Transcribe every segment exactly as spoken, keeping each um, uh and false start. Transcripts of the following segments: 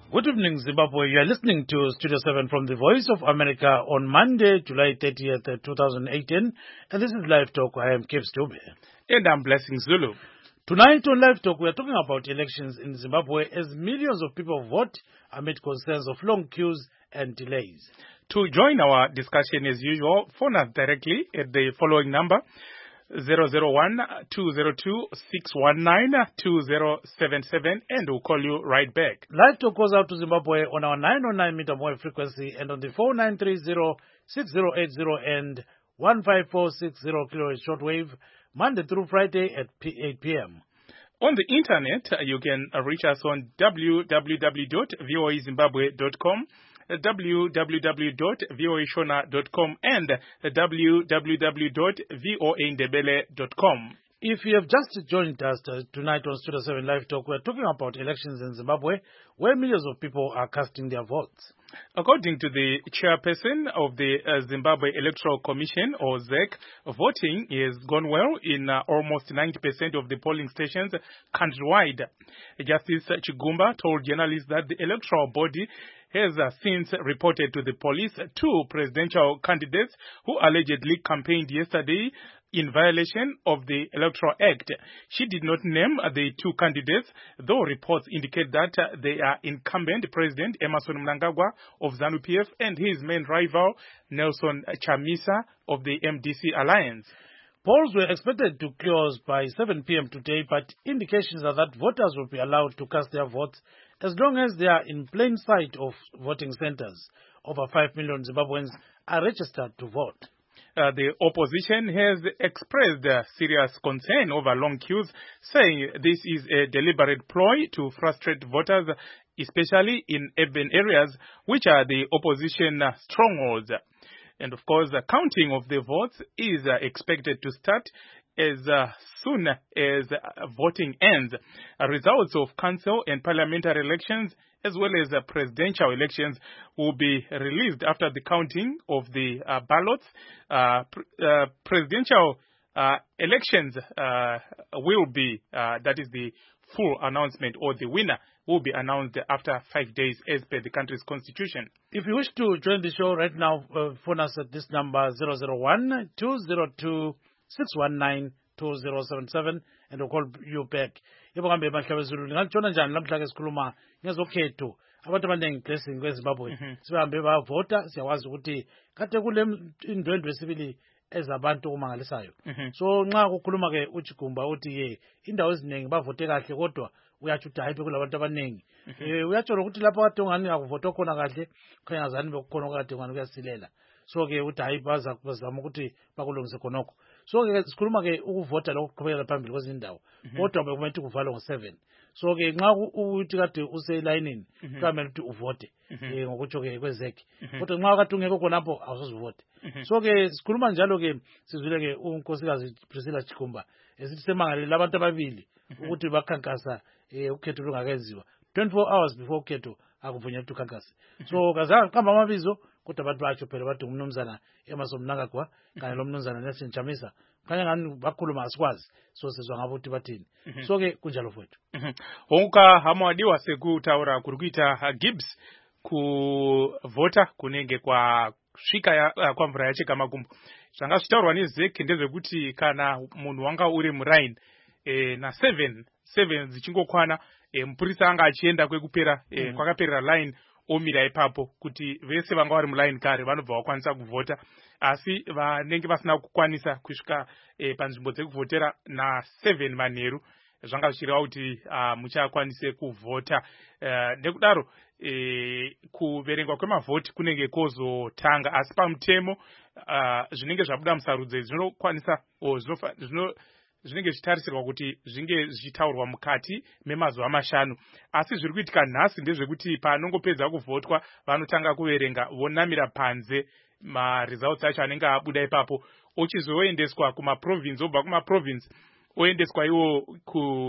Good evening, Zimbabwe. You are listening to Studio seven from the Voice of America on Monday, July thirtieth, twenty eighteen. And this is Live Talk. I am Kip Stube. And I'm Blessing Zulu. Tonight on Live Talk, we are talking about elections in Zimbabwe as millions of people vote amid concerns of long queues and delays. To join our discussion as usual, phone us directly at the following number, zero zero one, two zero two, six one nine, two zero seven seven, and we'll call you right back. Live Talk goes out to Zimbabwe on our nine oh nine meter wave frequency and on the four nine three zero, six zero eight zero and one five four six zero kilohertz shortwave, Monday through Friday at eight p m On the internet, you can reach us on w w w dot voa zimbabwe dot com, w w w dot voa shona dot com, and w w w dot voa ndebele dot com. If you have just joined us tonight on Studio seven Live Talk, we're talking about elections in Zimbabwe, where millions of people are casting their votes. According to the chairperson of the uh, Zimbabwe Electoral Commission, or Z E C, voting has gone well in uh, almost ninety percent of the polling stations countrywide. Justice Chigumba told journalists that the electoral body has uh, since reported to the police two presidential candidates who allegedly campaigned yesterday in violation of the Electoral Act. She did not name uh, the two candidates, though reports indicate that uh, they are incumbent President Emmerson Mnangagwa of ZANU P F and his main rival Nelson Chamisa of the M D C Alliance. Polls were expected to close by seven p m today, but indications are that voters will be allowed to cast their votes as long as they are in plain sight of voting centers. Over five million Zimbabweans are registered to vote. Uh, the opposition has expressed uh, serious concern over long queues, saying this is a deliberate ploy to frustrate voters, especially in urban areas, which are the opposition uh, strongholds. And of course, the counting of the votes is uh, expected to start as uh, soon as uh, voting ends. Uh, results of council and parliamentary elections, as well as uh, presidential elections, will be released after the counting of the uh, ballots. Uh, pr- uh, presidential uh, elections uh, will be, uh, that is the full announcement, or the winner will be announced after five days as per the country's constitution. If you wish to join the show right now, uh, phone us at this number zero zero one, two zero two, six one nine, two zero seven seven and we'll call you back. Yebo kambe mahlabezulu ngalitshona njani lamhla ke sikhuluma ngezokhetho abantu abaningi blessing kweZimbabwe sibahambe bavota siyawazi ukuthi kade kule indwendwe sibili ezabantu kumangalisayo. So nxa kukhuluma ke uChigumba uthi ye indawo eziningi bavote kahle kodwa uyathi uthi hayipe kulabantu abaningi eh uyatshola ukuthi lapha kade ungani akuvotwa khona kahle khanya ngazani bekukhona kade ungani kuyasilela. So ke uthi hayi baza bazama ukuthi bakulungise khonokho. So ke sikhuluma ke ukuvota lokuqhubekela phambili kwezindawo kodwa bekumele ukuvalwa ngo seven. So ke nxa uthi kade use line kamele ukuthi uvote eh ngokutsho ke kwezeki kodwa nxa kade ungeke khonapho awusozivote. So ke sikhuluma njalo ke sizwile ke unkosikazi Priscilla Chigumba esithi semangalele abantu ababili ukuthi bakhankasa eh ukhetho lungakenziwa twenty-four hours before ukhetho akuvunyelwa ukuthi ukhankase. So kazange qamba amabizo kodwa abantu batsho phela bathi umnumzana Emmerson Mnangagwa kanye lo mnumzana Nelson Chamisa kanye ngani bakhuluma asikwazi so sizwa ngabo ukuthi bathini. So ke kunjalo mfowethu. Honka hamwadiwa sekutaura kuri kuita Gibbs kuvota kunenge kwa svika ya uh, kwa mvura yacheka makumbo. Zvanga zvitaurwa nezeki ndezvekuti kana munhu wanga uri muraini e, na seven seven dzichingokwana e, mupurisa anga achienda kwekupera e, mm -hmm. kwakaperera line omira ipapo kuti vese vanga vari muline kare vanobva vakwanisa kuvota, asi vanenge vasina kukwanisa kusvika e, panzvimbo dzekuvhotera na seven manheru zvanga zvichireva kuti uh, muchakwanise kuvhota. Uh, nekudaro e, kuverengwa kwemavhoti kunenge kozotanga, asi pamutemo uh, zvinenge zvabuda musarudzo zvinokwanisa zvino zvinenge zvichitarisirwa kuti zvinge zvichitaurwa mukati memazuva mashanu, asi zviri kuitika nhasi ndezvekuti panongopedza kuvhotwa vanotanga kuverenga vonamira panze ma-results acho anenge abuda ipapo ochizoendeswa kumaprovince, obva kumaprovince oendeswa iwo ku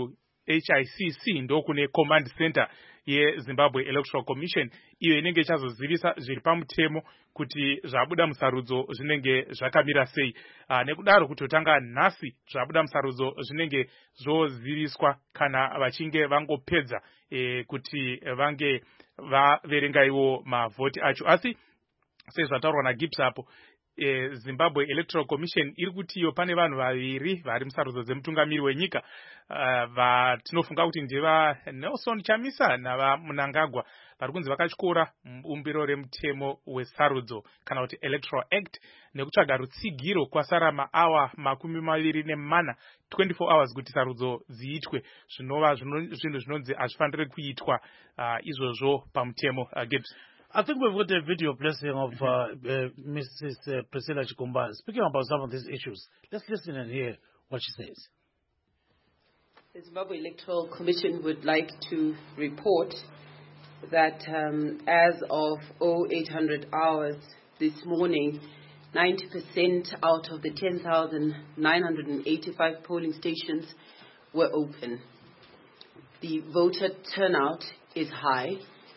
H I C C ndokune command center yeZimbabwe Electoral Commission iyo inenge ichazozivisa zviri pamutemo kuti zvabuda musarudzo zvinenge zvakamira sei. Uh, nekudaro kutotanga nhasi zvabuda musarudzo zvinenge zvoziviswa kana vachinge vangopedza eh, kuti vange vaverenga iwo mavhoti acho. Asi sezvataurwa naGibbs apo E, Zimbabwe Electoral Commission iri kuti iyo pane vanhu vaviri vari musarudzo dzemutungamiri wenyika uh, vatinofunga kuti ndeva Nelson Chamisa navaMnangagwa vari kunzi vakatyora umbiro remutemo wesarudzo kana kuti Electoral Act nekutsvaga rutsigiro kwasara maawa makumi maviri nemana twenty-four hours kuti sarudzo dziitwe zvinova zvinhu zvinonzi hazvifaniri kuitwa uh, izvozvo pamutemo. uh, Gibbs. I think we've got a video blessing of uh, uh, Missus Uh, Priscilla Chikumba speaking about some of these issues. Let's listen and hear what she says. The Zimbabwe Electoral Commission would like to report that um, as of eight hundred hours this morning, ninety percent out of the ten thousand nine hundred eighty-five polling stations were open. The voter turnout is high.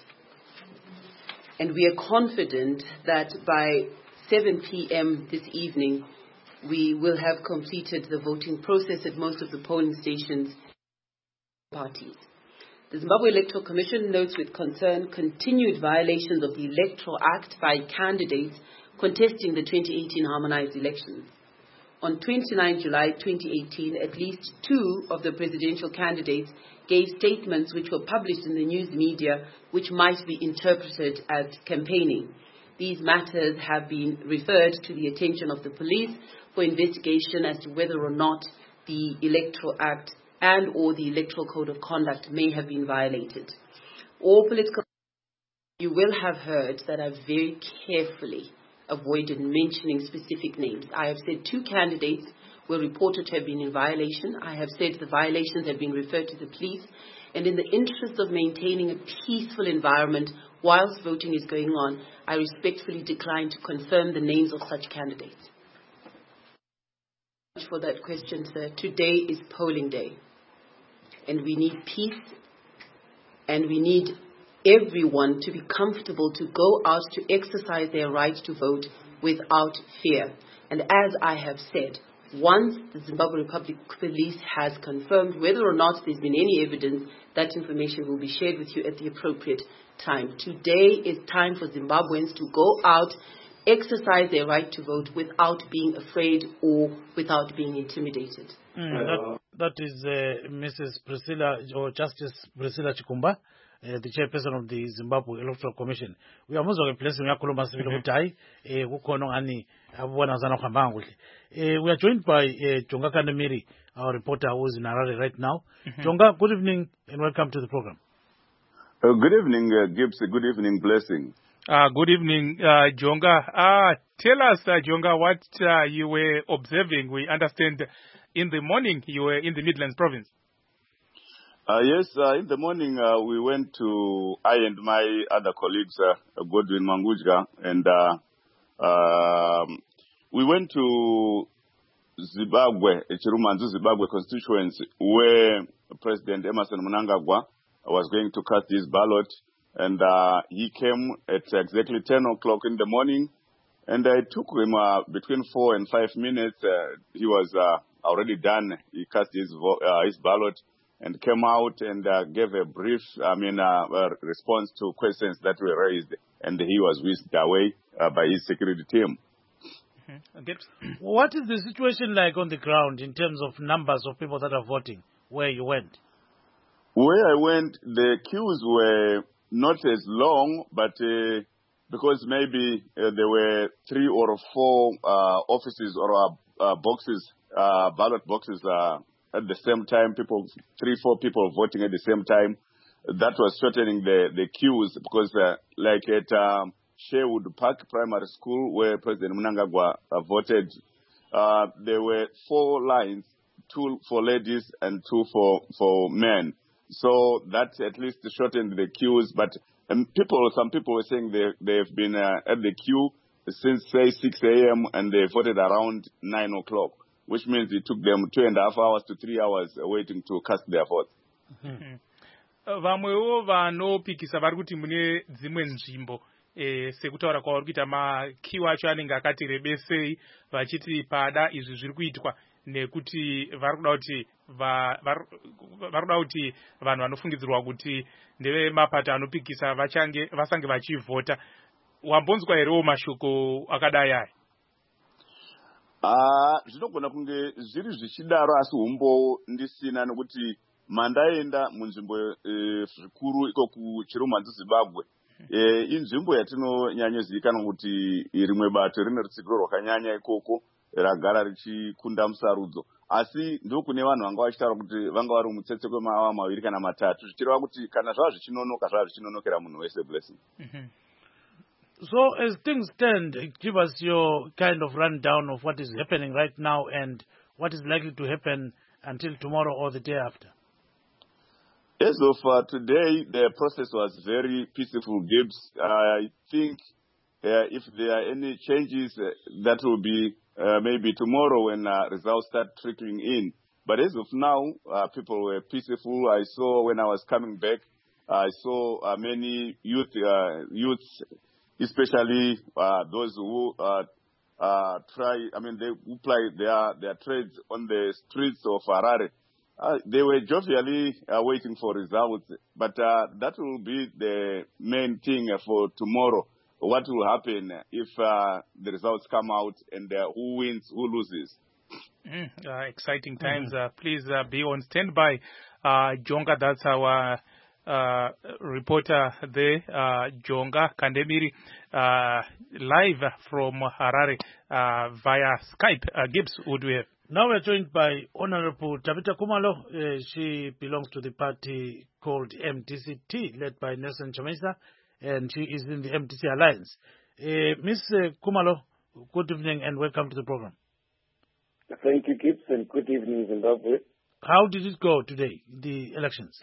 And we are confident that by seven p.m. this evening, we will have completed the voting process at most of the polling stations parties. The Zimbabwe Electoral Commission notes with concern continued violations of the Electoral Act by candidates contesting the twenty eighteen harmonized elections. On twenty-ninth July twenty eighteen, at least two of the presidential candidates gave statements which were published in the news media which might be interpreted as campaigning. These matters have been referred to the attention of the police for investigation as to whether or not the Electoral Act and or the Electoral Code of Conduct may have been violated. All political you will have heard that I've very carefully avoided mentioning specific names. I have said two candidates were reported to have been in violation. I have said the violations have been referred to the police. And in the interest of maintaining a peaceful environment whilst voting is going on, I respectfully decline to confirm the names of such candidates. For that question, sir, today is polling day. And we need peace, and we need everyone to be comfortable to go out to exercise their right to vote without fear. And as I have said, once the Zimbabwe Republic Police has confirmed whether or not there's been any evidence, that information will be shared with you at the appropriate time. Today is time for Zimbabweans to go out, exercise their right to vote without being afraid or without being intimidated. Mm, that, that is uh, Missus Priscilla, or Justice Priscilla Chikumba, Uh, the chairperson of the Zimbabwe Electoral Commission. We are also replacing Yakuloma Civil Mutai, Ani Abuanazana Kambangu. We are joined by uh, Jonga Kandemiri, our reporter who is in Harare right now. Mm-hmm. Jonga, good evening and welcome to the program. Uh, good evening, uh, Gibbs. Good evening, Blessing. Uh, good evening, uh, Jonga. Uh, tell us, uh, Jonga, what uh, you were observing. We understand in the morning you were in the Midlands province. Uh, yes, uh, in the morning uh, we went to, I and my other colleagues, uh, Godwin Mangujga, and uh, uh, we went to Zimbabwe, Chirumanzu Zimbabwe constituency, where President Emmerson Mnangagwa was going to cast his ballot, and uh, he came at exactly ten o'clock in the morning, and uh, it took him uh, between four and five minutes. Uh, he was uh, already done. He cast his, vo- uh, his ballot, and came out and uh, gave a brief, I mean, uh, uh, response to questions that were raised, and he was whisked away uh, by his security team. Mm-hmm. What is the situation like on the ground in terms of numbers of people that are voting where you went? Where I went, the queues were not as long, but uh, because maybe uh, there were three or four uh, offices or uh, uh, boxes, uh, ballot boxes, uh, at the same time, people, three, four people voting at the same time. That was shortening the, the queues because, uh, like at um, Sherwood Park Primary School, where President Mnangagwa uh, voted, uh, there were four lines, two for ladies and two for, for men. So that at least shortened the queues. But um, people, some people were saying they, they've been uh, at the queue since, say, six a.m. and they voted around nine o'clock. Which means it took them two and a half hours to three hours waiting to cast their vote. Mm-hmm. Vamwewo vanopikisa vari kuti mune dzimwe nzvimbo e, sekutaura kwavari kuita makiwo acho anenge akati rebesei vachiti pada izvi zviri kuitwa nekuti vari kuda kuti vari kuda kuti vanhu vanofungidzirwa kuti ndeve mapato anopikisa vachange vasange vachivhota. Wambonzwa herewo mashoko akadai aya? Ah, zvinogona kunge zviri zvichidaro asi umbo ndisina nekuti mandaenda munzvimbo zvikuru iko kuChirumhanzi Zimbabwe. E, inzvimbo yatinonyanyozivikanwa kuti rimwe bato rine rutsigiro rwakanyanya ikoko ragara richikunda musarudzo, asi ndokune vanhu vanga vachitaura kuti vanga vari mutsetse kwemawa maviri kana matatu zvichireva kuti kana zvava zvichinonoka zvava zvichinonokera munhu wese. Blessing. Mm-hmm. So as things stand, give us your kind of rundown of what is happening right now and what is likely to happen until tomorrow or the day after. As of uh, today, the process was very peaceful, Gibbs. Uh, I think uh, if there are any changes, uh, that will be uh, maybe tomorrow when uh, results start trickling in. But as of now, uh, people were peaceful. I saw when I was coming back, I saw uh, many youth, uh, youths, especially uh, those who uh, uh, try, I mean, they who ply their, their trades on the streets of Harare. Uh, they were jovially uh, waiting for results, but uh, that will be the main thing for tomorrow. What will happen if uh, the results come out and uh, who wins, who loses? Mm, uh, exciting times. Mm-hmm. uh, please uh, be on standby. Uh, Jonga, that's our uh, reporter there, uh, Jonga Kandemiri, uh, live from Harare uh, via Skype. Uh, Gibbs, who do we have? Now we're joined by Honorable Tabitha Khumalo. Uh, she belongs to the party called M D C T, led by Nelson Chamisa, and she is in the M D C Alliance. Uh, Miz Khumalo, good evening and welcome to the program. Thank you, Gibbs, and good evening, Zimbabwe. How did it go today, the elections?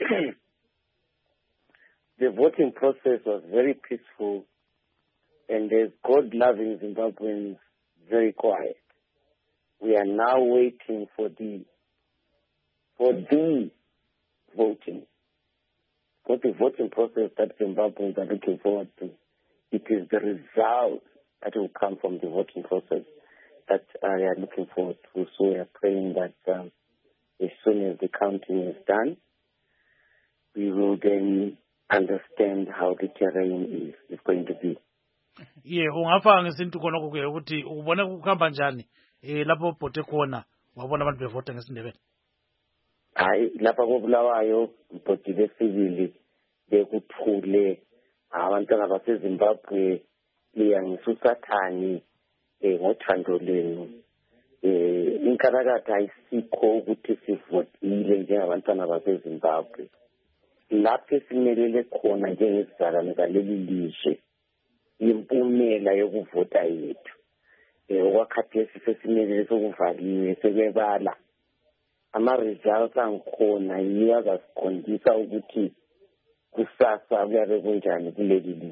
The voting process was very peaceful, and as God-loving Zimbabweans, very quiet. We are now waiting for the for the voting. For the voting process that Zimbabweans are looking forward to. It is the result that will come from the voting process that I are looking forward to. So we are praying that um, as soon as the counting is done, we will then understand how the terrain is, is going to be. Yeah, ungafa ngesintu khona ukuthi ukuthi ubona kukhamba njani eh lapho bhote khona wabona abantu bevota ngesindebele. Hayi lapha koBulawayo ibhodi lesibili bekuthule abantwana baseZimbabwe liyangisusathani eh ngothando lenu eh inkarakatha ayisikho ukuthi sivotile njengabantwana baseZimbabwe lapho esimelele khona njengezizalwane zaleli lizwe impumela yokuvota yethu eh okwakhathesi sesimelele sokuvaliwe sebebala ama-results angikhona yiyo azasikhombisa ukuthi kusasa kuyabe kunjani kuleli lizwe.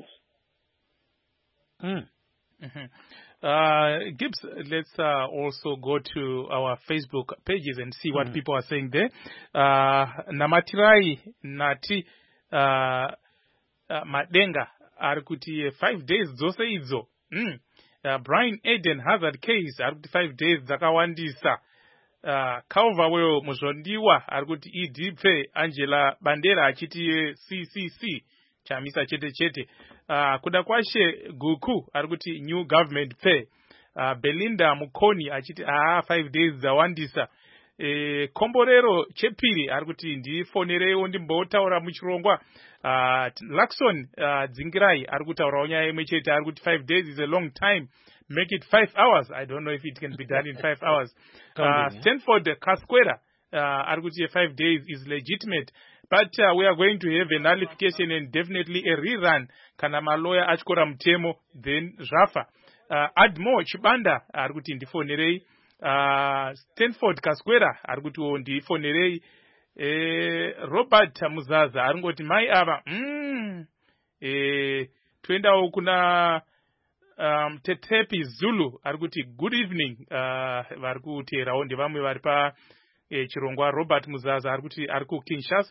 Mm. Mm-hmm. Uh, Gibbs, let's uh, also go to our Facebook pages and see what mm. people are saying there. Uh, Namatirai Nati uh, uh, Madenga arikuti five days dzose idzo. Mm. Uh, Brian Eden Hazard Case arikuti five days dzakawandisa. Uh, Kauva weo muzondiwa arikuti idipfe Angela Bandera achiti C C C chamisa chete chete. Uh, kuda kwashe Guku arikuti new government pay. Uh, Belinda Mukoni achiti ah five days zawandisa. E, Komborero Chepiri arikuti ndi fonereyo ndimbotaura muchirongwa. Uh, Lakson uh, Dzingirai arikutaura onyaye mwechete arikuti five days is a long time. Make it five hours. I don't know if it can be done in five hours. Uh, Stanford Kasquera uh, arikuti five days is legitimate. But uh, we are going to have a nullification and definitely a rerun. Kana maloya achikora mtemo, then Rafa. Uh, Admo Chibanda arikuti ndifonerei. Uh, Stanford Kasquera arikuti ndifonerei. Eh, Robert Muzaza arungoti mai ava. Mm, eh, tuenda kuna um, Tetepi Zulu arikuti good evening. Uh, varikuti raundi vamwe varipa eh, chirongwa Robert Muzaza arikuti ariku Kinshasa.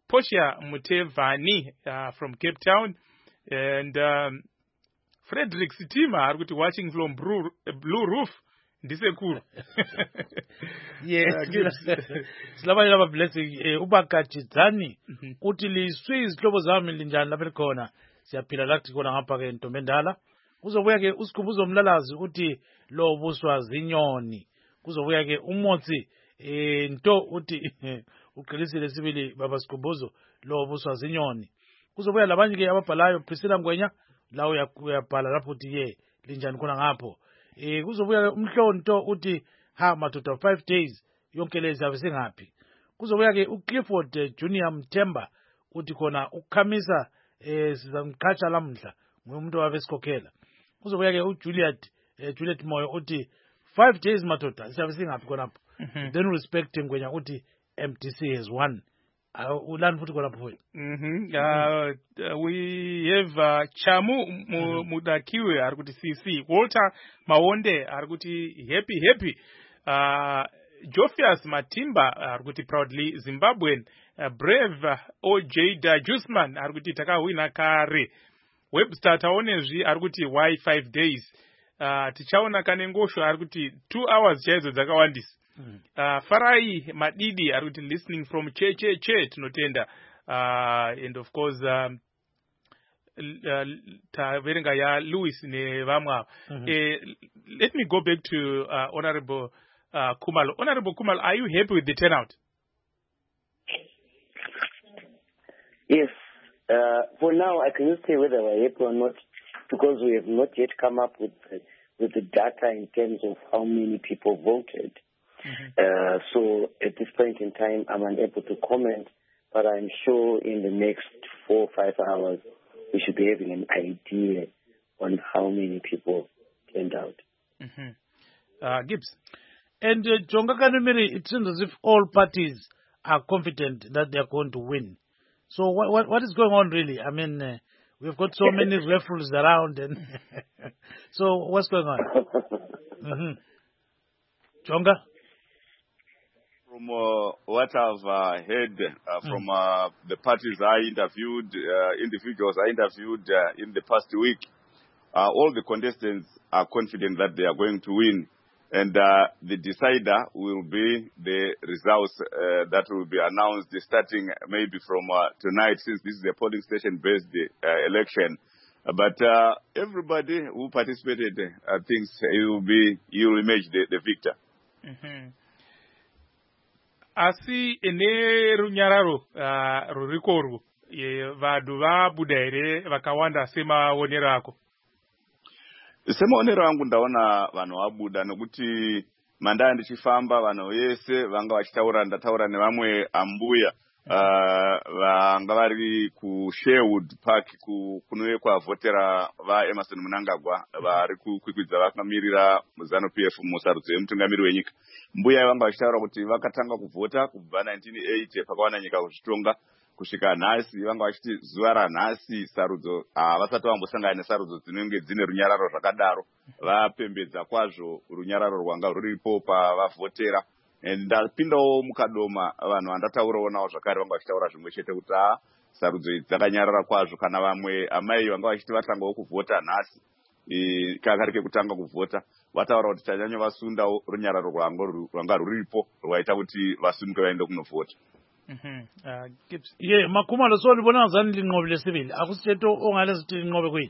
Portia Mutevani uh, from Cape Town, and um, Frederick Sitima are going to watching from Blue, Blue Roof. Ndisekuru. Yes. Silabanye laba blessing ubakachidzani uthi liswi izihlobo zami linjani lapha khona siyaphila lathi khona ngapha ke Ntombendala. Kuzobuya ke usikhubuzo umlalazi uthi lo buswa zinyoni. Kuzobuya ke umotsi eh nto uthi uqinisile sibili baba Sikhubuzo lo buswa zinyoni. Kuzobuya labanye ke ababhalayo Priscilla Ngwenya la uyabhala lapho uthi ye linjani khona ngapho. Eh kuzobuya umhlonto uthi ha madoda five days yonke lezi ave singaphi. Kuzobuya ke uClifford Junior Mthemba uthi khona ukukhamisa eh sizamqhatsha lamhla ngumuntu wabe sikhokhela. Kuzobuya ke uJuliet eh, Juliet Moyo uthi five days madoda siyabe singaphi khonapho. Then respect Ngwenya uthi M D C has won. Ulan futhi khonapho. Mhm. Uh, we have uh, Chamu Mudakiwe ari kuti C C, Walter Mawonde ari kuti happy happy. Uh, Jophius Matimba ari kuti proudly Zimbabwean. Uh, Brave uh, O J Jusman ari kuti takawina kare. Webster taonezvi ari kuti why five days. Uh, tichaona kanengosho ari kuti two hours chaizo dzakawandisa. Mm. Uh, Farai Madidi are listening from Che Che Che tinotenda uh, and of course um, uh, taverenga ya Louis ne vamwa. Mm-hmm. uh, let me go back to uh, Honorable uh, Khumalo. Honorable Khumalo, are you happy with the turnout? Yes. Uh, for now, I cannot say whether we're happy or not because we have not yet come up with the, with the data in terms of how many people voted. Mm-hmm. Uh, so at this point in time, I'm unable to comment, but I'm sure in the next four or five hours, we should be having an idea on how many people turned out. Mm-hmm. Uh, Gibbs. And uh, Jonga Kanumiri, it seems as if all parties are confident that they are going to win. So what what, what is going on really? I mean, uh, we've got so many referees around, and so what's going on? Mm-hmm. Jonga? From uh, what I've uh, heard uh, from uh, the parties I interviewed, uh, individuals I interviewed uh, in the past week, uh, all the contestants are confident that they are going to win. And uh, the decider will be the results uh, that will be announced starting maybe from uh, tonight, since this is a polling station-based uh, election. Uh, but uh, everybody who participated uh, thinks he will be, he will emerge the, the victor. Mm-hmm. Asi ene runyararo uh, rurikoru vadu vabuda ere vakawanda semaonero ako. Semaonero angu ndaona vanhu vabuda nekuti mandaya ndichifamba vanhu vese vanga vachitaura ndataura nevamwe ambuya uh, vanga vari kuSherwood Park kunoyekwa vhotera vaEmerson Mnangagwa vari kukwikwidza vakamirira ZANU-P F musarudzo yemutungamiri wenyika. Mbuya vanga vachitaura kuti vakatanga kuvhota kubva nineteen eighty pakawana nyika kuzvitonga kusvika nhasi. Vanga vachiti zuva ranhasi sarudzo havasati vambosangana nesarudzo dzinenge dzine runyararo zvakadaro. Vapembedza kwazvo runyararo rwanga ruripo pavavhotera. Ndapindawo mukadoma vanhu vandataurawo navo zvakare vanga vachitaura zvimwe chete kuti a sarudzo idzi dzakanyarara kwazvo. Kana vamwe amai vanga vachiti vatangawo kuvhota nhasi kakari kekutanga kuvhota vataura kuti tanyanya vasundawo runyararo rwanga ruripo rwaita kuti vasunduke vaende kunovhota. Mhm. Uh, Gibbs. Ye Makhumalo so libona ngazani linqobe lesibili akusithetho ongale sithi linqobe kuyini?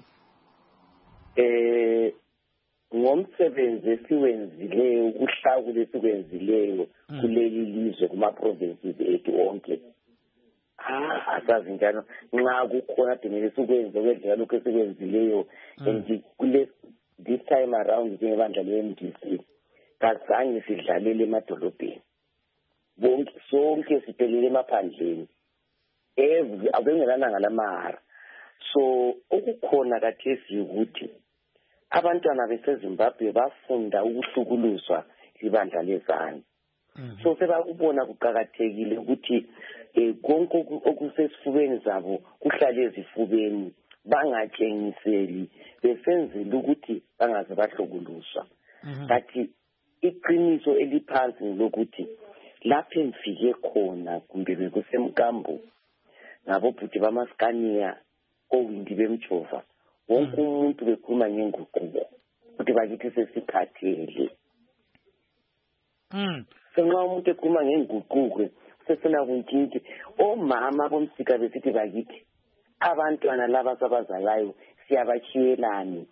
Eh ngomsebenzi esiwenzileyo ukuhlaku lesikwenzileyo kuleli lizwe kuma provinces ethu onke. Ah asazi njalo nxa kukhona demele sikwenze kwendlela lokho esikwenzileyo and kule this time around njengebandla le-M D C kazange sidlalele emadolobheni. Bonke sonke siphelele emaphandleni every abengelana ngalamahara. So okukhona kathesi ukuthi abantwana beseZimbabwe bafunda ukuhlukuluzwa libandla lezanu. So sebakubona kuqhakathekile ukuthi konke okusesifubeni zabo kuhlale ezifubeni bangatshengiseli besenzela ukuthi bangaze bahlukuluzwa. Kathi iqiniso eliphansi lokuthi lapho emfike khona kumbe bekusemkambo nabobhuti bamaskania owindi bemjova wonke umuntu bekhuluma ngenguquko ukuthi bakithi sesikhathele. Mm. Senxa umuntu ekhuluma ngenguquko sesena kuntshintshe omama bomsika besithi bakithi abantwana laba sabazalayo siyabachiyelani.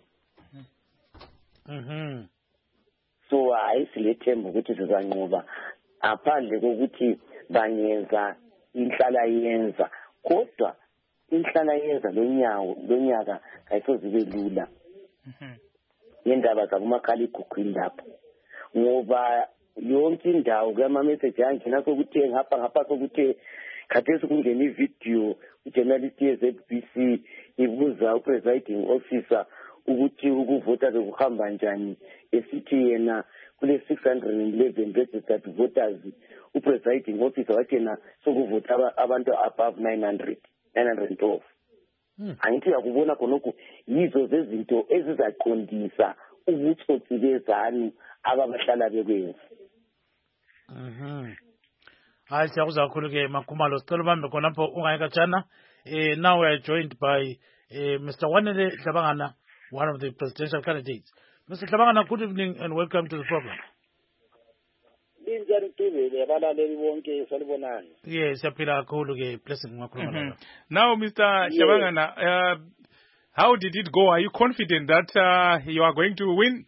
Mhm. So hayi silethemba ukuthi sizanqoba aphandle kokuthi banyenza inhlala yenza kodwa inhlala yenza lonyawo lonyaka ayisozibe lula. Mhm. Yendaba zakumakhala igugwini lapho ngoba yonke indawo kama message angena sokuthi ngapha ngapha sokuthi khathesi kungena ivideo ujournalist ye Z B C ibuza upresiding officer ukuthi ukuvota bekuhamba njani esithi yena kule six hundred eleven registered voters upresiding officer wathi yena sokuvota abantu above nine hundred twelve. Mm. Angithi yakubona khonokho yizo zezinto ezizaqondisa ubutsotsi bezanu ababahlala bekwenza. Mhm. Hayi siyakuza kakhulu ke Makhumalo sicela ubambe khona lapho ungayikatshana. Eh now we are joined by uh, Mister Wanele Hlabangana, one of the presidential candidates. Mister Hlabangana, good evening and welcome to the program. Yes, siyaphila kakhulu ke blessing ngakhuluma Mhm. la. Now, Mister Yes. Hlabangana, uh, how did it go? Are you confident that uh, you are going to win?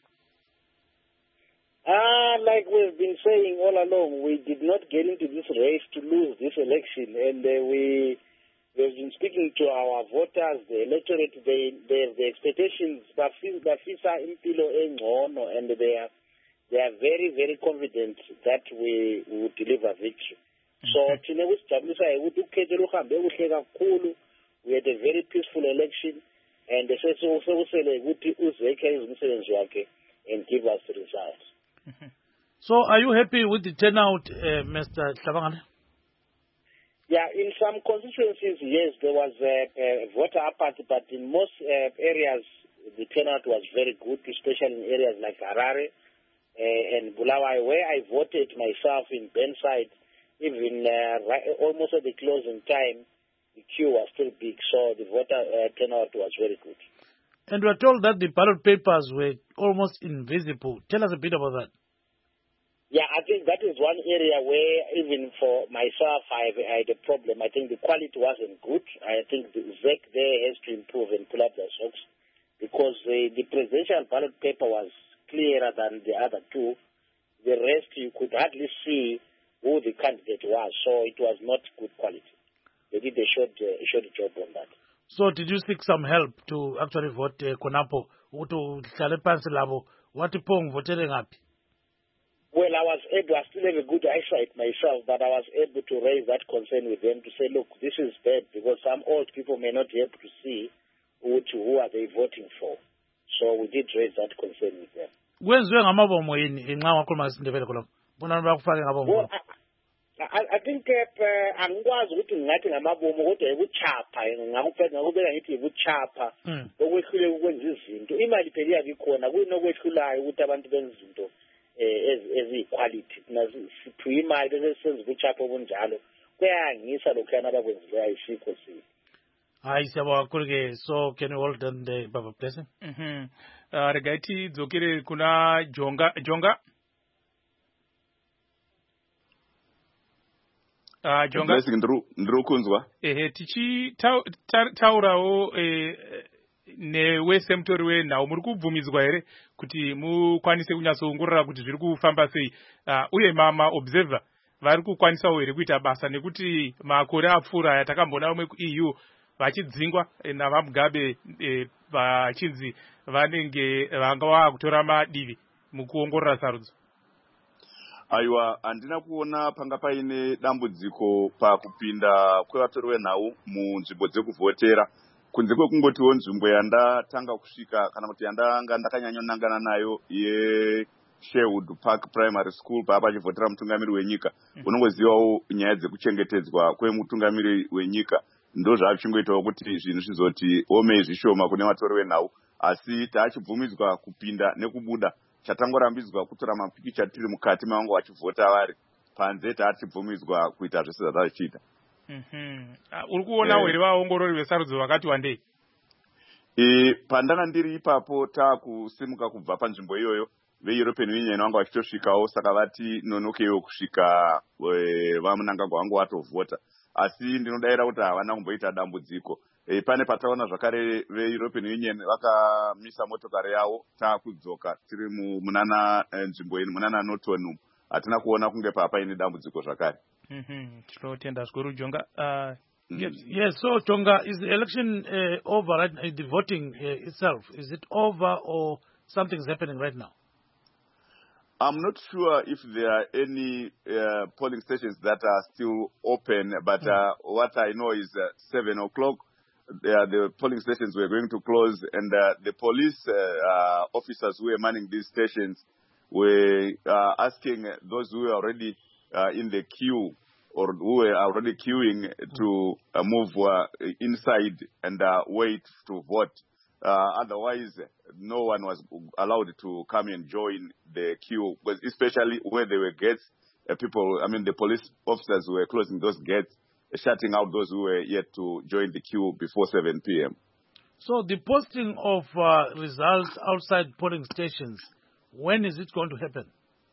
Ah, like we've been saying all along, we did not get into this race to lose this election, and uh, we we've been speaking to our voters, the electorate. They, they the expectations, bafisa impilo engcono, and they are they are very very confident that we will deliver victory. So thina kusijabulisa ukuthi ukhetho luhambe kuhle kakhulu. We had a very peaceful election, and sekusele ukuthi uzeke izimsebenzi wakhe and give us the results. So are you happy with the turnout, uh, Mister Hlabangana? Yeah, in some constituencies, yes, there was a, a voter apathy, but in most uh, areas, the turnout was very good, especially in areas like Harare uh, and Bulawayo, where I voted myself in Benside. Even uh, right, almost at the closing time, the queue was still big, so the voter uh, turnout was very good. And we are told that the ballot papers were almost invisible. Tell us a bit about that. Yeah, I think that is one area where even for myself, I, I had a problem. I think the quality wasn't good. I think the Z E C there has to improve and pull up their socks because uh, the presidential ballot paper was clearer than the other two. The rest, you could hardly see who the candidate was, so it was not good quality. They did a short, uh, short job on that. So did you seek some help to actually vote uh, Konapo? To what pong voting up? Well, I was able, I still have a good eyesight myself, but I was able to raise that concern with them to say, look, this is bad because some old people may not be able to see who, to, who are they voting for. So we did raise that concern with them. Well, I, I, I think angikwazi ukuthi ngathi ngamabomo kodwa ekuchapha ngakuphetha ngakubeka ngithi ekuchapha okwehlule ukwenza izinto imali phela iyabikhona kuyinokwehlulayo ukuthi abantu benze izinto eziyiquality siphiwe imali bese senza ukuchapha obunjalo kuyangisa lokho yana abakwenzileyo ayisikho siyo. Hayi siyabonga kakhulu ke. So can you hold on the Baba Blessing? Mhm. Uh, regaiti dzokere kuna Jonga Jonga Uh, Jonga Blessing ndru kunzwa. Ehe tichi taurawo eh, ne wesemtori wenhau muri kubvumidzwa here kuti mukwanise kunyatsongorora kuti zviri kufamba sei uh, uye mama observer vari kukwanisawo here kuita basa nekuti makore apfuura yatakambona vamwe ku-E U vachidzingwa navamugabe eh, vachinzi vanenge vanga vakutora madivi mukuongorora sarudzo. Aiwa, handina kuona panga paine dambudziko pakupinda kwevatori venhau munzvimbo dzekuvhotera kunze kwekungotiwo nzvimbo yandatanga kusvika kana kuti yandanga ndakanyanyonangana nayo yeSherwood Park Primary School paa pachivhotera mutungamiri wenyika. Unongozivawo nyaya dzekuchengetedzwa kwemutungamiri wenyika ndo zvachingoitawo kuti zvinhu zvizoti omei zvishoma kune vatori venhau, asi taachibvumidzwa kupinda nekubuda. Chatangorambidzwa kutora mapikicha tiri mukati mavangu vachivhota vari panze taachibvumidzwa kuita zvese zvatachiita. Mhm. Uh, uri kuona here vaongorori vesarudzo vakati wandei? E, pandanga ndiri ipapo taakusimuka kubva panzvimbo iyoyo veeuropean union vanga vachitosvikawo, saka vati nonokewo kusvika e, vamunangagwa vangu vatovhota, asi ndinodayira kuti havana kumboita dambudziko. E, pane pataona zvakare veeuropean union vakamisa motokari yavo, taakudzoka tiri munana nzvimbo ino munana Norton, hatina kuona kunge papaine dambudziko zvakare. Mhm. Tinotenda zvikuru Jonga. Uh, Yes, yes. So, Jonga, is the election uh, over right now? The voting uh, itself, is it over or something's happening right now? I'm not sure if there are any uh, polling stations that are still open, but mm. uh, what I know is uh, seven o'clock, uh, the polling stations were going to close, and uh, the police uh, uh, officers who were manning these stations were uh, asking those who were already uh, in the queue or who were already queuing to uh, move uh, inside and uh, wait to vote. Uh, otherwise, no one was allowed to come and join the queue, because especially where there were gates, uh, people, I mean, the police officers were closing those gates, shutting out those who were yet to join the queue before seven p.m. So the posting of uh, results outside polling stations, when is it going to happen?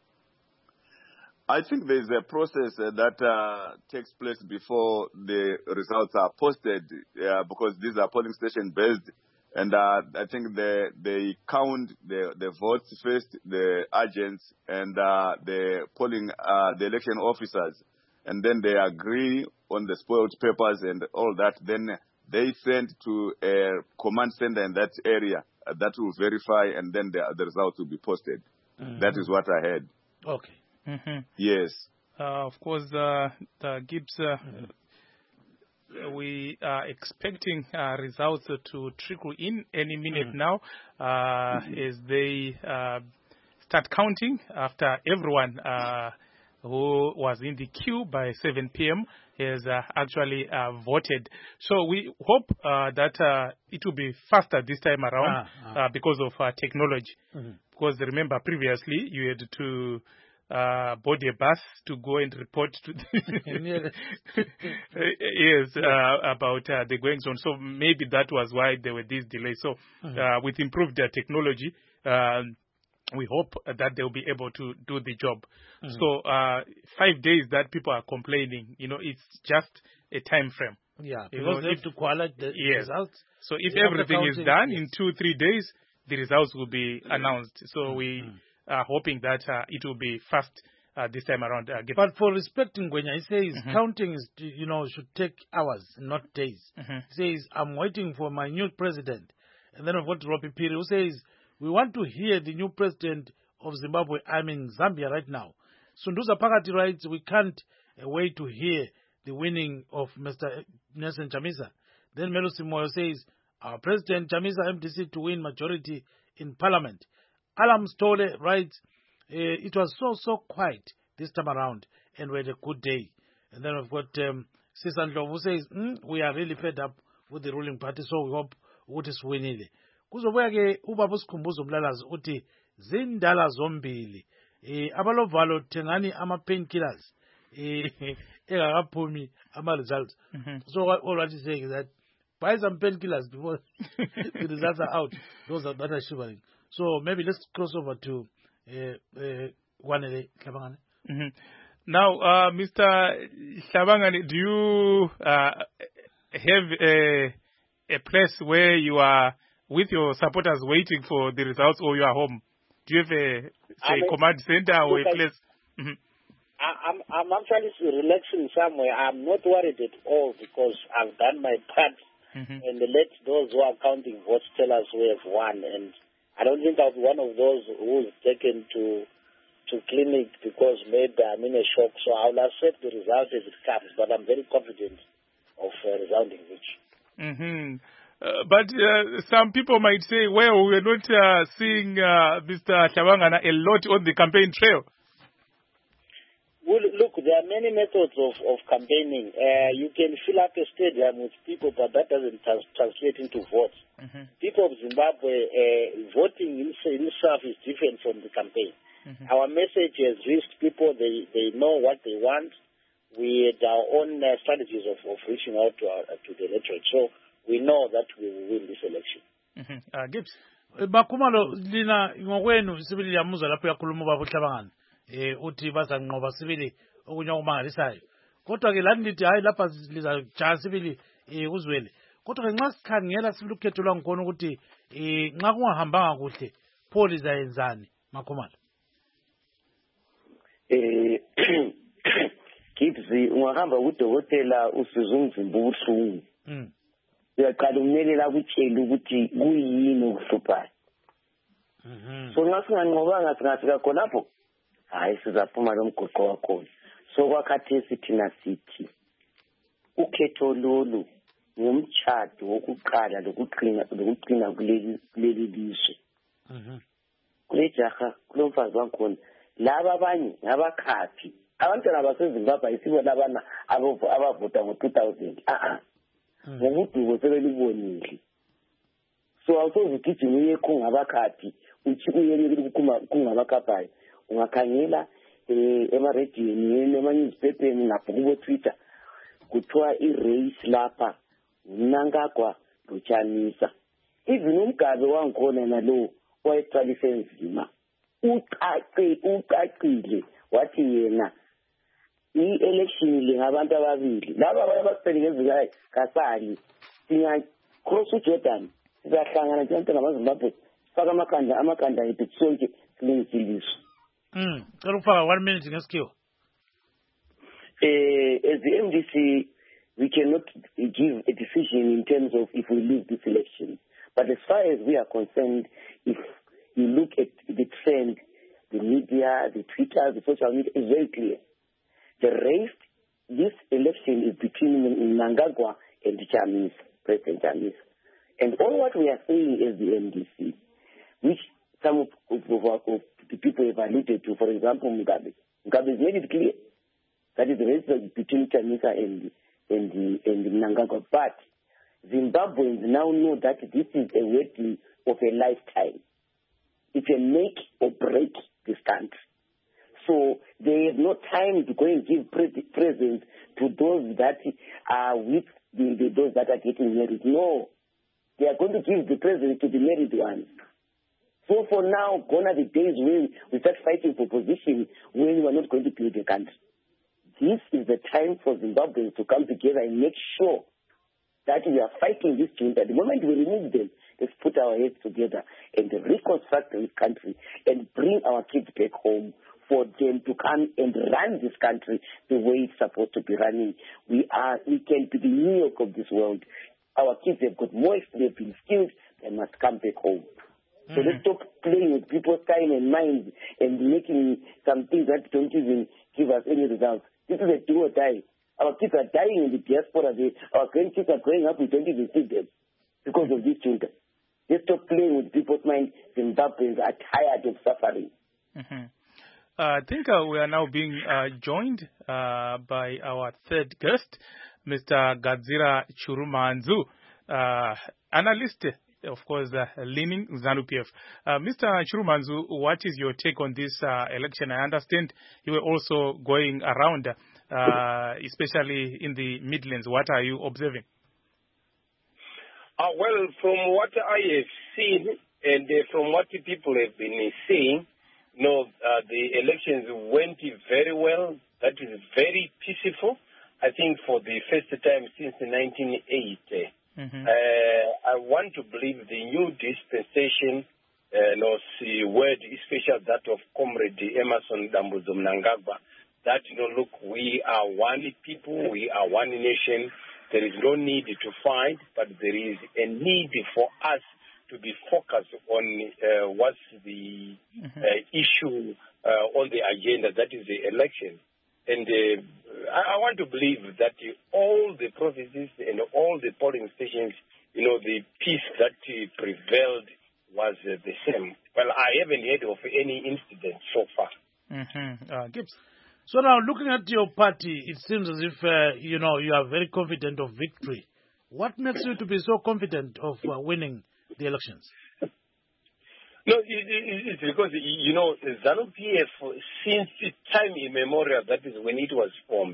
I think there's a process uh, that uh, takes place before the results are posted, uh, because these are polling station based, and uh, I think they they count the the votes first, the agents and uh, the polling uh, the election officers, and then they agree on the spoiled papers and all that. Then they send to a command center in that area uh, that will verify, and then the, the results will be posted. Mm-hmm. That is what I heard. Okay. Mm-hmm. Yes. Uh, of course, uh, the Gibbs, uh, mm-hmm. we are expecting uh, results to trickle in any minute mm-hmm. now uh, mm-hmm. as they uh, start counting after everyone uh, who was in the queue by seven p.m. has uh, actually uh, voted. So we hope uh, that uh, it will be faster this time around ah, ah. Uh, because of uh, technology. Mm-hmm. Because remember, previously you had to Uh, board a bus to go and report to the yes uh, about uh, the goings on. So maybe that was why there were these delays. So mm-hmm. uh, with improved uh, technology, uh, we hope that they'll be able to do the job. Mm-hmm. So uh, five days that people are complaining, you know, it's just a time frame. Yeah, because you know, they have if, to collect the yes. results. So if everything is done yes. in two, three days, the results will be announced. So mm-hmm. we are hoping that uh, it will be fast uh, this time around. Uh, but for respecting Ngwenya, he says mm-hmm. counting is, you know, should take hours, not days. Mm-hmm. He says, I'm waiting for my new president. And then I've got Ropi Piri, who says, we want to hear the new president of Zimbabwe, I'm in Zambia right now. Sunduza Pakati writes, we can't uh, wait to hear the winning of Mister Nelson Chamisa. Then Melusi Moyo says, our president Chamisa M D C to win majority in parliament. Alam Stole writes, uh, it was so, so quiet this time around, and we had a good day. And then we've got um, Sisan Love, who says, mm, we are really fed up with the ruling party, so we hope what is winning. Kuzobuya-ke ubaba usikhumbuzo Mlalazi uthi zindala zombili eh abalovalo thengani ama painkillers eh engakaphumi ama results. So what all what is saying is that buy some painkillers before the results are out. Those are that are shivering. So maybe let's cross over to uh, uh, Wanele Hlabangani. Mm-hmm. Now, uh, Mister Hlabangani, do you uh, have a, a place where you are with your supporters waiting for the results, or you are home? Do you have a, say, a command center or a place? Mm-hmm. I'm, I'm actually relaxing somewhere. I'm not worried at all because I've done my part. Mm-hmm. And let those who are counting votes tell us we have won. And I don't think I'll be one of those who's taken to to clinic because maybe I'm in a shock. So I'll accept the result as it comes. But I'm very confident of uh, resounding victory. Mm-hmm. Uh, but uh, some people might say, well, we're not uh, seeing uh, Mister Hlabangani a lot on the campaign trail. Well, look, there are many methods of, of campaigning. Uh, you can fill up a stadium with people, but that doesn't trans- translate into votes. Mm-hmm. People of Zimbabwe, uh, voting in, in itself is different from the campaign. Mm-hmm. Our message has reached people. They, they know what they want. we had our own uh, strategies of, of reaching out to, our, to the electorate. So we know that we will win this election. Mm-hmm. uh, Gibbs. Bakhumalo lina ngokwenu sibili yamuzwa lapho yakhuluma ubaba uHlabangani eh uthi bazanqoba sibili okunye okumangalisayo. Kodwa ke lani lithi hayi lapha lizajaha sibili eh uzwele. Kodwa ke nxa sikhangela sibili ukhetho lwangkhona ukuthi eh nxa kungahambanga kuhle pho lizayenzani Makhumalo? Eh Gibbs ungahamba kudokotela usizwe umzimba ubuhlungu. Mm. Uyaqala umelela ukutshela ukuthi kuyini okuhluphayo. Mhm. So nxa singanqobanga singafika khonapho hayi sizaphuma lo mgoqo wakhona. So kwakhathesi thina sithi ukhetho lolu ngumtshado wokuqala lokuqina lokuqina kuleli kuleli lizwe. Mhm. Kule jaha kulomfazi wakhona laba abanye ngabakhaphi abantwana baseZimbabwe ayisibo labana abavota ngo two thousand ah ah ngokuduko sebelibonile. So awusozigijima uye kungabakhathi uthi uyele ukukhuma kungabakhaphayo ungakhangela eh ema-radiyweni ema-newspapers nakubo Twitter kuthiwa i-race lapha uNangagwa loChamisa. Even umgabe wangikhona nalo wayeqalise enzima uqaqe uqaqile wathi yena i-election le ngabantu ababili laba abasebenza kasali singa cross uJordan sizahlangana nje ngamaZimbabwe sifaka amakanda amakanda ethu sonke silungiselisa. Mm, cela ukufaka one minute ngesikhiwo. Eh, as the M D C, we cannot give a decision in terms of if we lose this election. But as far as we are concerned, if you look at the trend, the media, the Twitter, the social media is very clear. The race, this election is between Mnangagwa and Chamisa, President Chamisa. And all what we are saying is the M D C, which some of, of, of, of the people have alluded to, for example, Mugabe. Mugabe has made it clear that is the race between Chamisa and, and, and, and Mnangagwa. But Zimbabweans now know that this is a wedding of a lifetime. It can make or break this country. So they have no time to go and give pre- presents to those that are with the, the, those that are getting married. No. They are going to give the presents to the married ones. So for now, gone are the days when we start fighting for position when we are not going to build the country. This is the time for Zimbabweans to come together and make sure that we are fighting this junta. The moment we remove them, let's put our heads together and reconstruct this country and bring our kids back home for them to come and run this country the way it's supposed to be running. We are, we can be the New York of this world. Our kids have got more experience, been skilled, they must come back home. So mm-hmm. let's stop playing with people's time and minds and making some things that don't even give us any results. This is a do or die. Our kids are dying in the diaspora. They, our grandkids are growing up, we don't even see them because of this junta. Let's stop playing with people's minds. Zimbabweans are tired of suffering. Mm-hmm. Uh, I think uh, we are now being uh, joined uh, by our third guest, Mister Gadzira Chirumanzu, uh, analyst, of course, uh, leaning ZANU-P F. Uh, Mister Chirumanzu, what is your take on this uh, election? I understand you were also going around, uh, especially in the Midlands. What are you observing? Uh, well, from what I have seen and uh, from what people have been saying, no, uh, the elections went very well. That is very peaceful. I think for the first time since nineteen eighty. Mm-hmm. Uh, I want to believe the new dispensation, uh, no, the word, especially that of Comrade Emmerson Dambudzo Mnangagwa, that, you know, look, we are one people, we are one nation. There is no need to fight, but there is a need for us to be focused on uh, what's the mm-hmm. uh, issue uh, on the agenda, that is the election. And uh, I, I want to believe that uh, all the provinces and all the polling stations, you know, the peace that uh, prevailed was uh, the same. Well, I haven't heard of any incident so far. Mm-hmm. Uh, Gibbs. So now, looking at your party, it seems as if, uh, you know, you are very confident of victory. What makes you to be so confident of uh, winning the elections? No, it, it, it's because, you know, ZANU-P F, since time immemorial, that is when it was formed,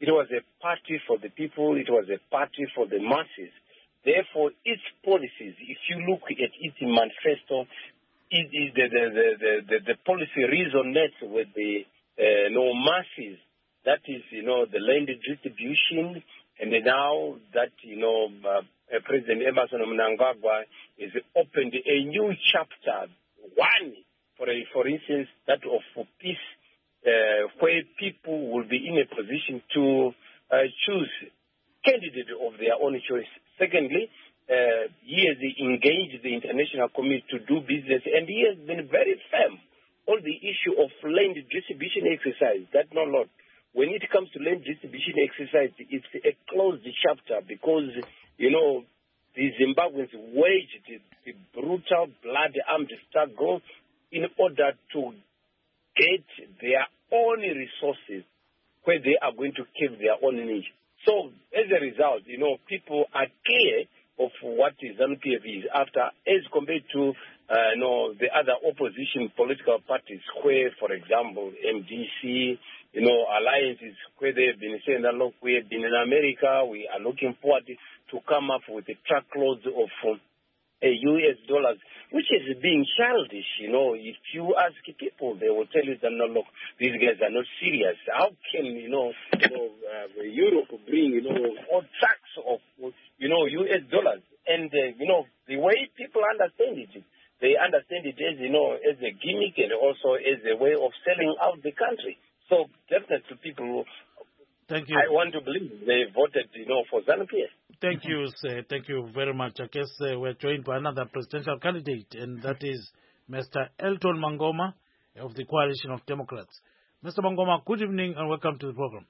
It was a party for the people. It was a party for the masses. Therefore, its policies, if you look at its manifesto, it is the, the, the, the, the, the policy resonates with the uh, you know, masses. That is, you know, the land distribution. And now that, you know, uh, President Emmerson Mnangagwa has opened a new chapter, one, for, a, for instance, that of peace, uh, where people will be in a position to uh, choose candidate of their own choice. Secondly, uh, he has engaged the international community to do business, and he has been very firm on the issue of land distribution exercise. That no lot. When it comes to land distribution exercise, it's a closed chapter because, you know, the Zimbabweans waged the brutal blood armed struggle in order to get their own resources where they are going to keep their own needs. So, as a result, you know, people are clear of what ZANU-P F is after, as compared to, uh, you know, the other opposition political parties, where, for example, M D C, you know, alliances, where they have been saying that, look, we have been in America, we are looking forward to come up with a truckload of um, uh, U S dollars, which is being childish, you know. If you ask people, they will tell you that, no, look, these guys are not serious. How can, you know, you know uh, Europe bring, you know, all trucks of, you know, U S dollars? And, uh, you know, the way people understand it, they understand it as, you know, as a gimmick and also as a way of selling out the country. So definitely people, Thank you. I want to believe they voted, you know, for ZANU-P F. Thank you, sir. Thank you very much. I guess uh, we're joined by another presidential candidate, and that is Mister Elton Mangoma of the Coalition of Democrats. Mister Mangoma, good evening and welcome to the program.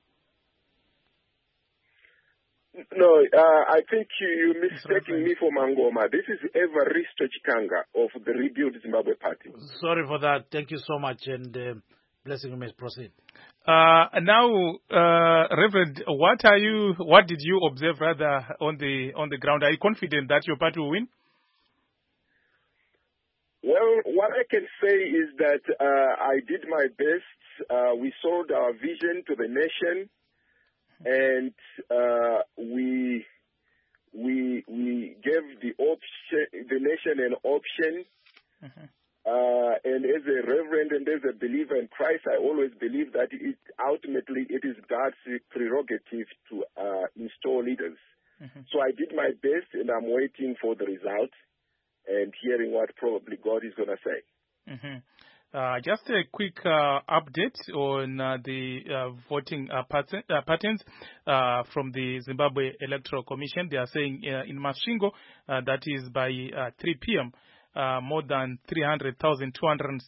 No, uh, I think you, you're mistaking me for Mangoma. This is Evaristo Chikanga of the Rebuild Zimbabwe Party. Sorry for that. Thank you so much, and uh, blessing you may proceed. Uh, now, uh, Reverend, what are you? What did you observe rather on the on the ground? Are you confident that your party will win? Well, what I can say is that uh, I did my best. Uh, we sold our vision to the nation, and uh, we we we gave the option, the nation an option. Mm-hmm. Uh, and as a reverend and as a believer in Christ, I always believe that it ultimately it is God's prerogative to uh, install leaders. Mm-hmm. So I did my best, and I'm waiting for the result and hearing what probably God is going to say. Mm-hmm. Uh, just a quick uh, update on uh, the uh, voting uh, pattern, uh, patterns uh, from the Zimbabwe Electoral Commission. They are saying uh, in Masvingo, uh, that is by uh, three p.m., Uh, more than three hundred thousand two hundred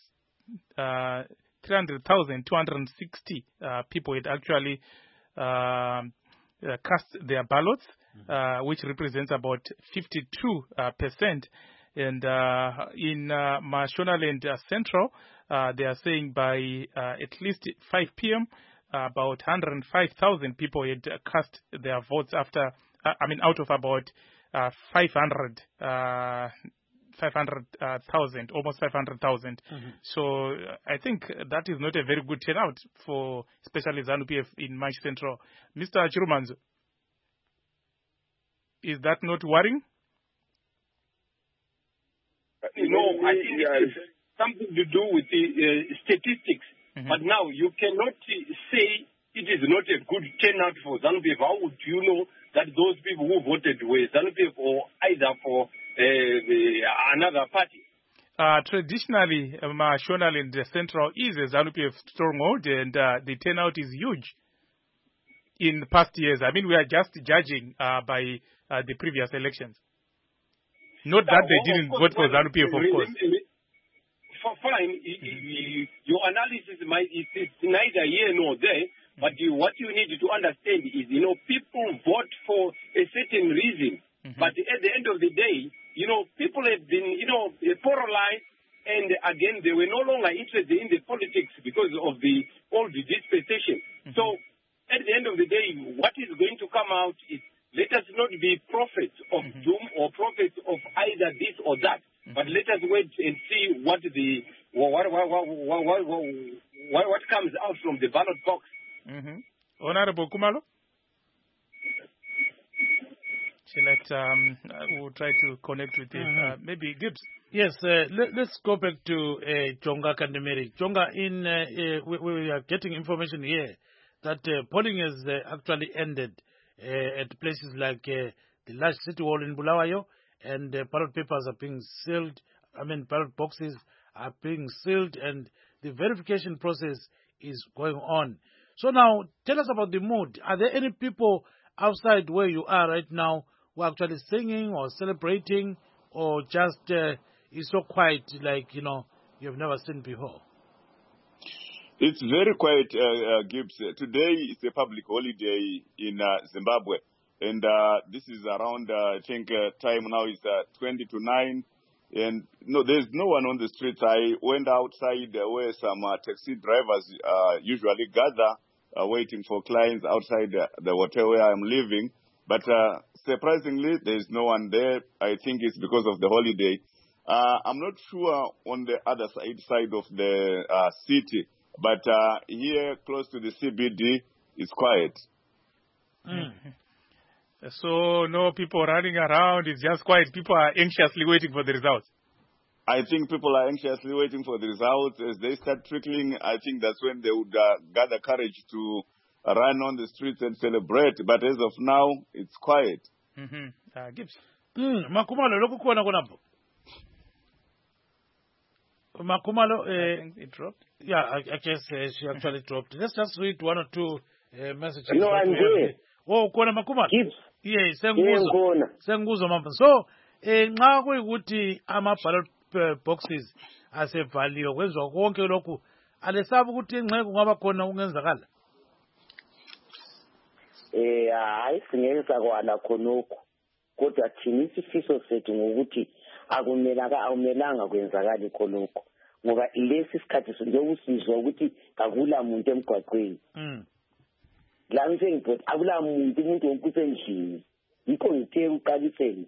two hundred sixty uh, people had actually uh, uh, cast their ballots, mm-hmm. uh, which represents about fifty-two percent. Uh, and uh, in uh, Mashonaland uh, Central, uh, they are saying by uh, at least five p.m., uh, about one hundred five thousand people had uh, cast their votes after, uh, I mean, out of about uh, five hundred uh, five hundred thousand, uh, almost five hundred thousand. Mm-hmm. So uh, I think that is not a very good turnout for especially ZANU-P F in Mash Central. Mister Chirumanzo, is that not worrying? You know, I think it has something to do with the uh, statistics. Mm-hmm. But now you cannot say it is not a good turnout for ZANU-P F. How would you know that those people who voted were ZANU-P F or either for Uh, the, another party? Uh, traditionally, Mashonaland Central is a ZANU-P F stronghold, and uh, the turnout is huge in past years. I mean, we are just judging uh, by uh, the previous elections. Not that they didn't vote for ZANU-P F, of course. For fine, mm-hmm. your analysis might is neither here nor there, mm-hmm. but you, what you need to understand is, you know, people vote for a certain reason. Mm-hmm. But at the end of the day, you know, people have been, you know, polarized, and again, they were no longer interested in the politics because of the all the dispensation. Mm-hmm. So, at the end of the day, what is going to come out is, let us not be prophets of mm-hmm. doom or prophets of either this or that, mm-hmm. but let us wait and see what the what what what what what, what, what, what comes out from the ballot box. Mm-hmm. Honorable Kumalo? Let, um, we'll try to connect with him. Mm-hmm. Uh, maybe Gibbs. Yes, uh, let, let's go back to uh, Jonga Kandemiri. Jonga, in, uh, uh, we, we are getting information here that uh, polling has uh, actually ended uh, at places like uh, the large city hall in Bulawayo, and uh, ballot papers are being sealed. I mean, ballot boxes are being sealed, and the verification process is going on. So now, tell us about the mood. Are there any people outside where you are right now who are actually singing or celebrating, or just uh, is so quiet like, you know, you've never seen before? It's very quiet, uh, uh, Gibbs. Today is a public holiday in uh, Zimbabwe. And uh, this is around, uh, I think, uh, time now is uh, twenty to nine. And no, there's no one on the streets. I went outside uh, where some uh, taxi drivers uh, usually gather, uh, waiting for clients outside uh, the hotel where I'm living. But uh, surprisingly, there's no one there. I think it's because of the holiday. Uh, I'm not sure on the other side, side of the uh, city, but uh, here close to the C B D, it's quiet. Mm. So no people running around. It's just quiet. People are anxiously waiting for the results. I think people are anxiously waiting for the results. As they start trickling, I think that's when they would uh, gather courage to run on the streets and celebrate. But as of now, it's quiet. Mm-hmm. Uh, Gibbs. Mm, Makumalo, look kuona kunapo. Makumalo, uh, I think it dropped. Yeah, I, I guess uh, she actually dropped. Let's just read one or two uh, messages. No, I'm here. Oh, kuona Makumalo. Gibbs. Yeah, senguzo. Senguzo mama. So, eh nxa kuyikuthi ama ballot boxes asevaliwe kwenziwa konke lokhu alesabi ukuthi ingxe kungaba khona ukungenzakala. Eh hayi singeke sakwala khonokho. Kodwa thina isifiso sethu ngokuthi akumelanga awumelanga kwenzakala khonokho. Ngoba lesi sikhathi njengokusizwa ukuthi akula muntu emgwaqweni. Mm. La ngizengibot akula muntu umuntu wonke usendlini. Yikho ngithe uqaliseni.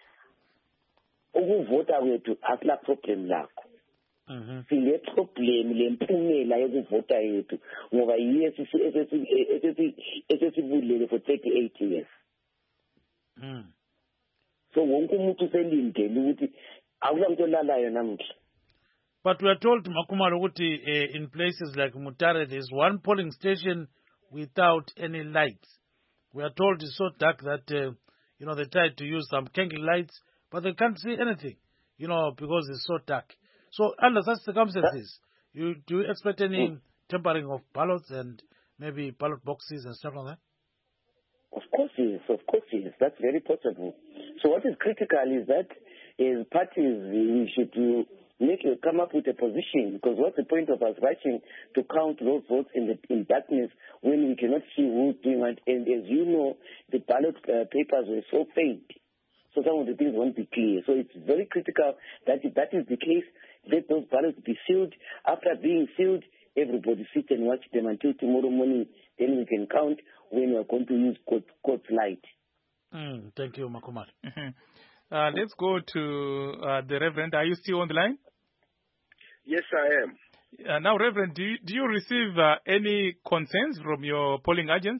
Ukuvota kwethu asila problem lakho. Mhm. Sile problem lempumela yokuvota yethu ngoba yiye esesi esesibulele for thirty-eight years. Mm. So wonke umuntu uselindele ukuthi akula muntu olalayo namhla. But we are told Makumalo ukuthi uh, in places like Mutare there is one polling station without any lights. We are told it's so dark that uh, you know they tried to use some candle lights, but they can't see anything, you know, because it's so dark. So under such circumstances, you do you expect any mm. tampering of ballots and maybe ballot boxes and stuff like that? Of course yes, of course yes. That's very possible. So what is critical is that as parties we should do make you come up with a position, because what's the point of us rushing to count those votes in the in darkness when we cannot see who's doing it? And as you know, the ballot uh, papers were so faint, so some of the things won't be clear. So it's very critical that if that is the case, let those ballots be sealed. After being sealed, everybody sit and watch them until tomorrow morning. Then we can count when we are going to use court, court light. Mm, thank you, Makumalo. Mm-hmm. Uh, let's go to uh, the Reverend. Are you still on the line? Yes, I am. Uh, now, Reverend, do you, do you receive uh, any concerns from your polling agents?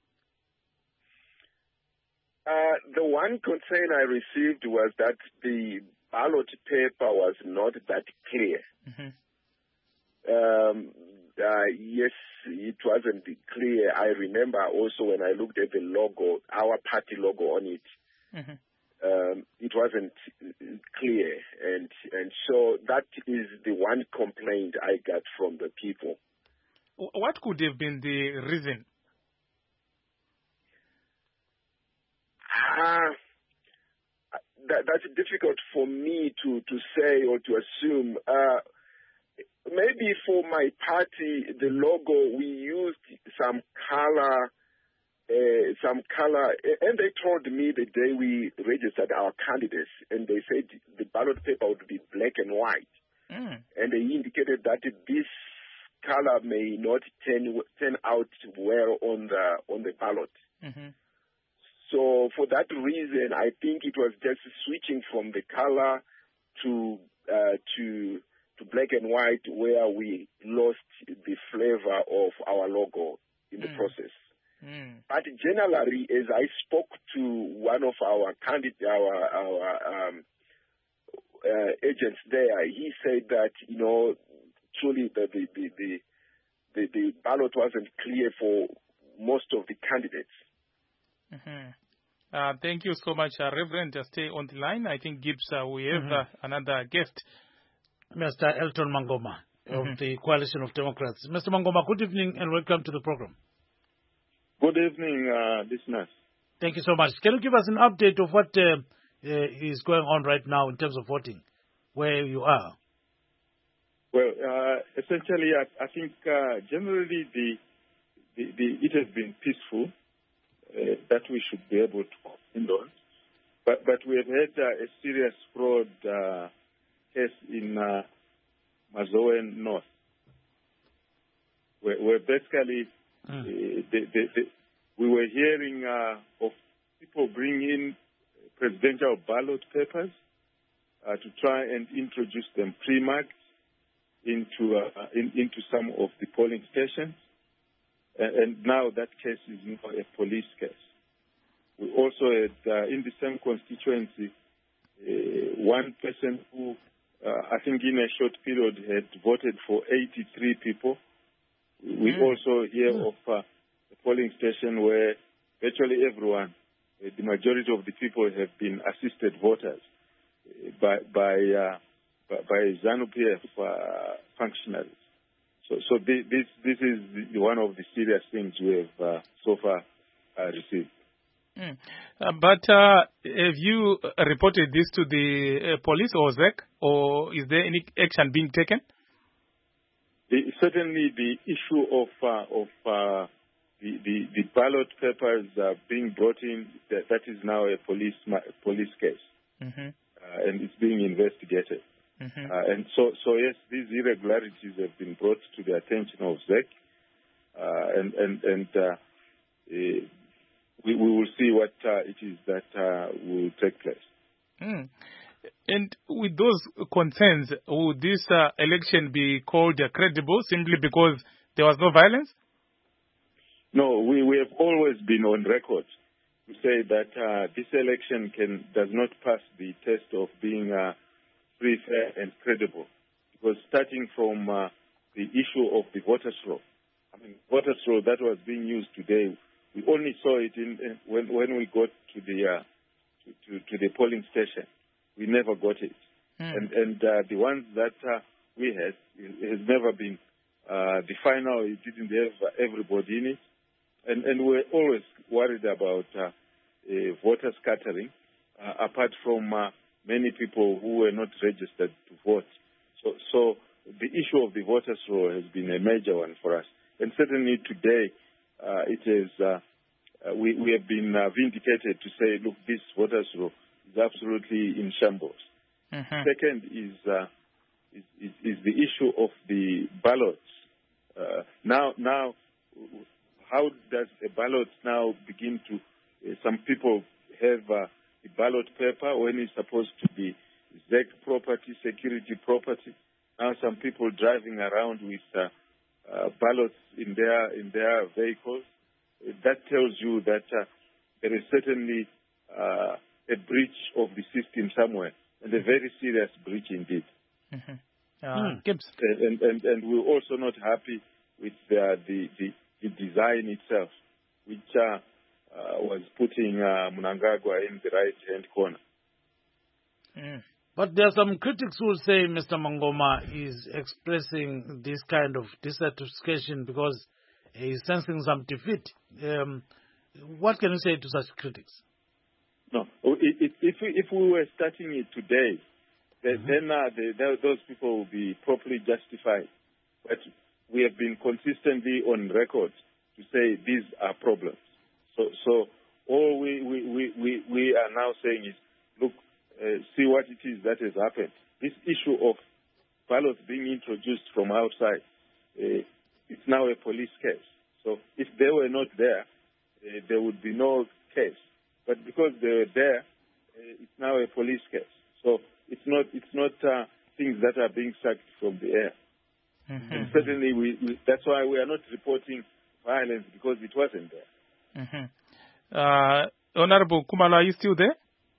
Uh, the one concern I received was that the ballot paper was not that clear. Mm-hmm. Um, uh, yes, it wasn't clear. I remember also when I looked at the logo, our party logo on it, mm-hmm. um, it wasn't clear. And, and so that is the one complaint I got from the people. What could have been the reason? Uh, that, that's difficult for me to, to say or to assume. Uh, maybe for my party, the logo, we used some color, uh, some color, and they told me the day we registered our candidates, and they said the ballot paper would be black and white. Mm. And they indicated that this color may not turn, turn out well on the, on the ballot. Mm-hmm. So for that reason, I think it was just switching from the color to uh, to to black and white, where we lost the flavor of our logo in the mm. process. Mm. But generally, as I spoke to one of our candidate, our our um, uh, agents there, he said that you know truly the the the, the, the, the ballot wasn't clear for most of the candidates. Mm-hmm. Uh, thank you so much, uh, Reverend. Uh, stay on the line. I think Gibbs, uh, we have mm-hmm. uh, another guest, Mister Elton Mangoma mm-hmm. of the Coalition of Democrats. Mister Mangoma, good evening and welcome to the program. Good evening, uh, listeners. Thank you so much. Can you give us an update of what uh, uh, is going on right now in terms of voting, where you are? Well, uh, essentially, I, I think uh, generally the, the, the it has been peaceful. Uh, that we should be able to comment on. But, but we have had uh, a serious fraud uh, case in uh, Mazoe North, where, where basically mm. uh, the, the, the, we were hearing uh, of people bringing in presidential ballot papers uh, to try and introduce them pre-marked into, uh, in, into some of the polling stations. And now that case is now a police case. We also had, uh, in the same constituency, uh, one person who, uh, I think in a short period, had voted for eighty-three people. We mm. also hear mm. of uh, a polling station where virtually everyone, uh, the majority of the people have been assisted voters uh, by, by, uh, by, by ZANU-P F uh, functionaries. So, so this this is one of the serious things we have uh, so far uh, received. Mm. Uh, but uh, have you reported this to the uh, police or Z E C, or is there any action being taken? The, certainly, the issue of uh, of uh, the, the the ballot papers uh, being brought in, that, that is now a police police case, mm-hmm. uh, and it's being investigated. Mm-hmm. Uh, and so, so yes, these irregularities have been brought to the attention of Z E C, uh, and and and uh, uh, we, we will see what uh, it is that uh, will take place. Mm. And with those concerns, would this uh, election be called uh, credible simply because there was no violence? No, we, we have always been on record to say that uh, this election can does not pass the test of being uh, free, fair, and credible. Because starting from uh, the issue of the voters' roll, I mean, voters' roll that was being used today, we only saw it in, in when when we got to the uh, to, to, to the polling station. We never got it, mm. and and uh, the ones that uh, we had it has never been uh, the final. It didn't have everybody in it, and and we're always worried about uh, uh, voter scattering, uh, apart from. Uh, many people who were not registered to vote. So, so the issue of the voters' roll has been a major one for us. And certainly today, uh, it is, uh, uh, we, we have been uh, vindicated to say, look, this voters' roll is absolutely in shambles. Mm-hmm. Second is, uh, is, is, is the issue of the ballots. Uh, now, now, how does a ballot now begin to, uh, some people have uh, the ballot paper when it's supposed to be Z E C property, security property. Now some people driving around with uh, uh, ballots in their in their vehicles. That tells you that uh, there is certainly uh, a breach of the system somewhere, and a very serious breach indeed. Mm-hmm. Uh, hmm. Gibbs. And, and and we're also not happy with uh, the, the the design itself, which. Uh, Uh, was putting uh, Mnangagwa in the right-hand corner. Mm. But there are some critics who will say Mister Mangoma is expressing this kind of dissatisfaction because he's sensing some defeat. Um, what can you say to such critics? No, if, if, we, if we were starting it today, then, mm-hmm. then uh, the, the, those people will be properly justified. But we have been consistently on record to say these are problems. So, so all we, we, we, we are now saying is, look, uh, see what it is that has happened. This issue of ballots being introduced from outside, uh, it's now a police case. So if they were not there, uh, there would be no case. But because they were there, uh, it's now a police case. So it's not it's not uh, things that are being sucked from the air. Mm-hmm. And certainly, we, we, that's why we are not reporting violence, because it wasn't there. Mm-hmm. Uh, Honorable Kumalo, are you still there?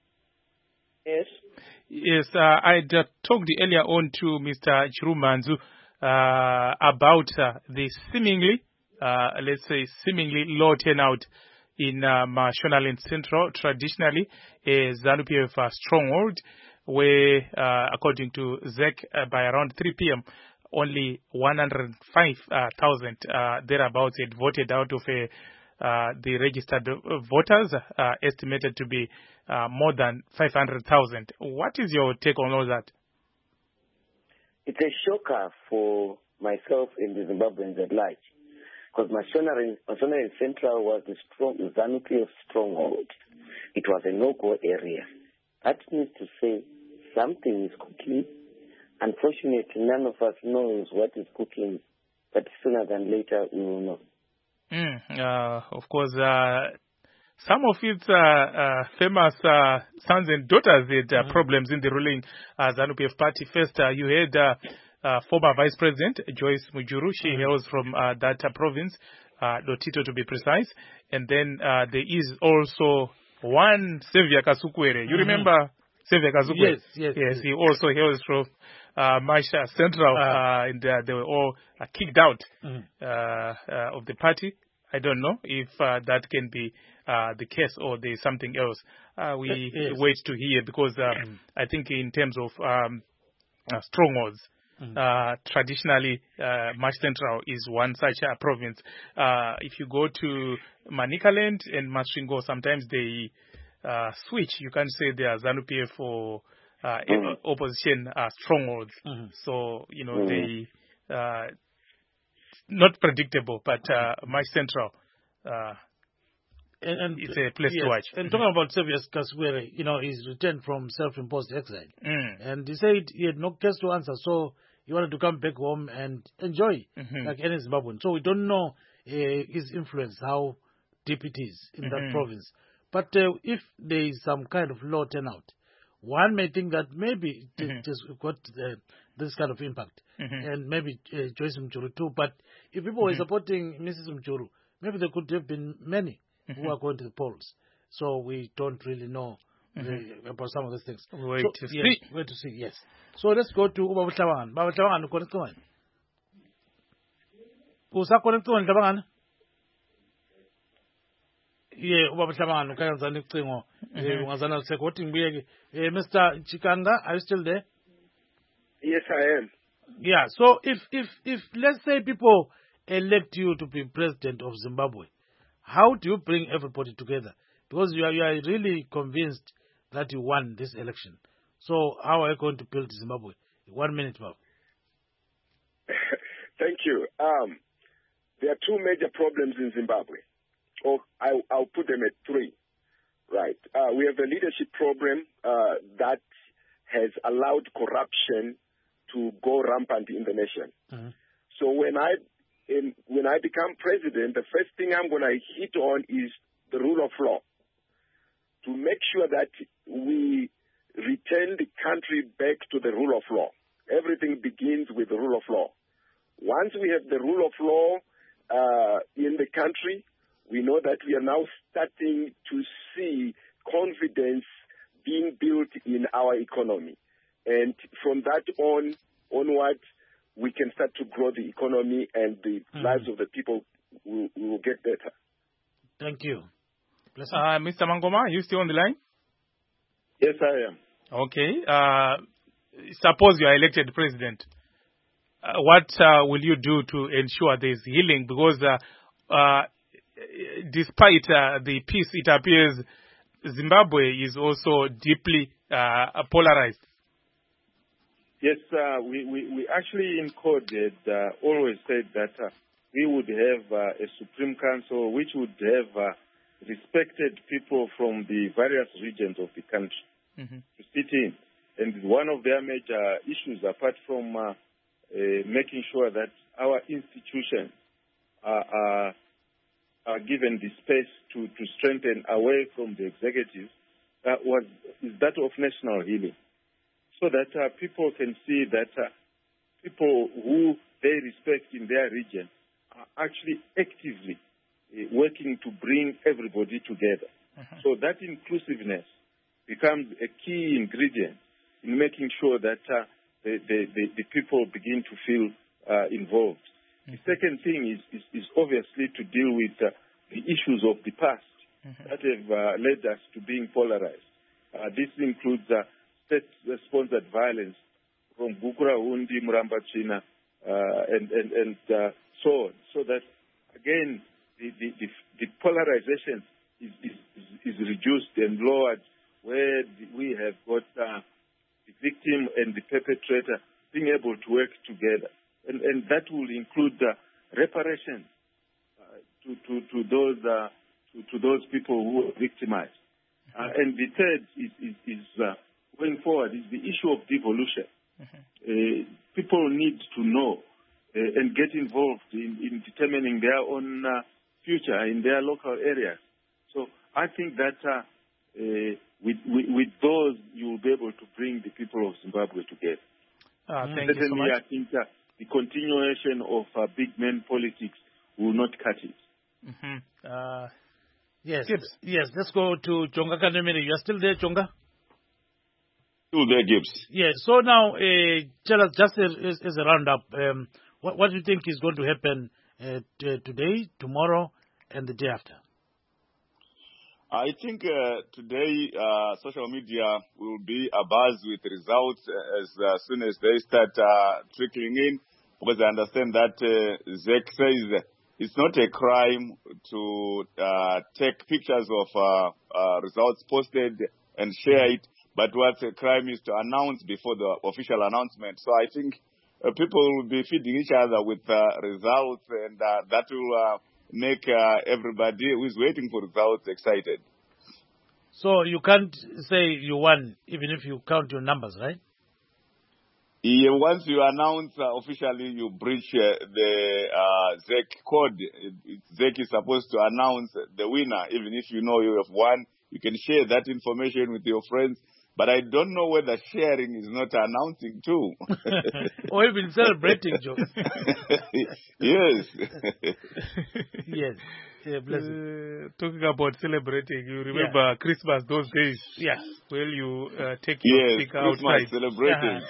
Yes. Yes, uh, I uh, talked earlier on to Mister Chirumanzu uh, about uh, the seemingly, uh, let's say, seemingly low turnout in uh, Mashonaland Central, traditionally a ZANU-P F uh, stronghold, where, uh, according to Z E C, uh, by around three p.m., only one hundred five thousand uh, thereabouts had voted out of a Uh, the registered voters, uh, estimated to be uh, more than five hundred thousand. What is your take on all that? It's a shocker for myself and the Zimbabweans at large, because Mashonaland Central was the strong ZANU-P F stronghold. It was a no-go area. That means to say something is cooking. Unfortunately, none of us knows what is cooking, but sooner than later we will know. Mm, uh, of course, uh, some of its uh, uh, famous uh, sons and daughters had uh, mm-hmm. problems in the ruling uh, ZANU-P F party. First, uh, you had uh, uh, former Vice President Joyce Mujuru. She mm-hmm. hails from uh, that uh, province, uh, Lotito to be precise. And then uh, there is also one Xavier Kasukwere. You mm-hmm. remember Xavier Kasukwere? Yes, yes, yes. Yes, he also hails from uh, Masha Central, uh, uh, and uh, they were all uh, kicked out mm-hmm. uh, uh, of the party. I don't know if uh, that can be uh, the case or there's something else. Uh, we yes. wait to hear, because uh, mm-hmm. I think in terms of um, uh, strongholds, mm-hmm. uh, traditionally uh, Mash Central is one such uh, province. Uh, if you go to Manicaland and Masvingo, sometimes they uh, switch. You can't say they are ZANU-P F or uh, mm-hmm. opposition uh, strongholds. Mm-hmm. So, you know, mm-hmm. they... Uh, not predictable, but uh, my central, uh, and, and it's a place yes, to watch. And talking about Xavier Kasukwere, you know, he's returned from self-imposed exile, mm. and he said he had no case to answer, so he wanted to come back home and enjoy, mm-hmm. like any Zimbabwean. So we don't know uh, his influence, how deep it is in mm-hmm. that province. But uh, if there is some kind of low turnout, one may think that maybe it mm-hmm. just got uh, this kind of impact. Mm-hmm. And maybe uh, Joyce Mujuru too. But if people mm-hmm. were supporting Missus Mujuru, maybe there could have been many mm-hmm. who are going to the polls. So we don't really know mm-hmm. the, about some of these things. Wait so, to yes, see. Wait to see, yes. So let's go to Uba Butlawan. Baba Butlawan, uko nito man. Usa ko nito man, Tabangan? Yeah, Uba Butlawan, ukaya nzani kutingo. Ungazana sekoti mbiyegi. Mister Chikanga, are you still there? Yes, I am. Yeah, so if, if, if, let's say people elect you to be president of Zimbabwe, how do you bring everybody together? Because you are, you are really convinced that you won this election. So how are you going to build Zimbabwe? One minute, Bob. Thank you. Um, there are two major problems in Zimbabwe. Or I, I'll put them at three. Right. Uh, we have a leadership problem uh, that has allowed corruption to go rampant in the nation. Mm-hmm. So when I in, when I become president, the first thing I'm going to hit on is the rule of law, to make sure that we return the country back to the rule of law. Everything begins with the rule of law. Once we have the rule of law uh, in the country, we know that we are now starting to see confidence being built in our economy. And from that on, onward, we can start to grow the economy, and the mm-hmm. lives of the people will, will get better. Thank you. Uh, Mister Mangoma, are you still on the line? Yes, I am. Okay. Uh, suppose you are elected president. Uh, what uh, will you do to ensure there is healing? Because uh, uh, despite uh, the peace, it appears Zimbabwe is also deeply uh, polarized. Yes, uh, we, we, we actually in CODE had uh, always said that uh, we would have uh, a Supreme Council which would have uh, respected people from the various regions of the country mm-hmm. to sit in. And one of their major issues, apart from uh, uh, making sure that our institutions are, are, are given the space to, to strengthen away from the executive, uh, was is that of national healing. So that uh, people can see that uh, people who they respect in their region are actually actively uh, working to bring everybody together. Mm-hmm. So that inclusiveness becomes a key ingredient in making sure that uh, the, the, the, the people begin to feel uh, involved. Mm-hmm. The second thing is, is, is obviously to deal with uh, the issues of the past mm-hmm. that have uh, led us to being polarized. Uh, this includes uh, state-sponsored violence from Gukurahundi, Murambachina, uh, and, and, and uh, so on. So that, again, the, the, the, the polarization is, is, is reduced and lowered, where we have got uh, the victim and the perpetrator being able to work together. And, and that will include uh, reparations uh, to, to, to, those, uh, to, to those people who are victimized. Uh, and the third is, is, is uh, going forward, is the issue of devolution. Mm-hmm. Uh, people need to know uh, and get involved in, in determining their own uh, future in their local areas. So I think that uh, uh, with, with, with those, you will be able to bring the people of Zimbabwe together. Uh, thank Certainly, you so much. I think uh, the continuation of uh, big men politics will not cut it. Mm-hmm. Uh, yes, Gibbs. yes. Let's go to Chonga Kandemiri. You are still there, Chonga? Still there, Gibbs. Yes. So now, uh, tell us just as, as a roundup, um, what, what do you think is going to happen uh, t- today, tomorrow, and the day after? I think uh, today uh, social media will be abuzz with results as uh, soon as they start uh, trickling in, because I understand that uh, Z E C says it's not a crime to uh, take pictures of uh, uh, results posted and share it, but what's a crime is to announce before the official announcement. So I think uh, people will be feeding each other with uh, results, and uh, that will uh, make uh, everybody who is waiting for results excited. So you can't say you won even if you count your numbers, right? Yeah, once you announce uh, officially, you breach uh, the uh, Z E C code. Z E C is supposed to announce the winner. Even if you know you have won, you can share that information with your friends. But I don't know whether sharing is not announcing too. Or even celebrating, Joe. Yes. Yes. Yeah, bless you. Uh, talking about celebrating, you remember yeah. Christmas those days? Yes. Well, you uh, take your yes, speaker Christmas outside. celebrating.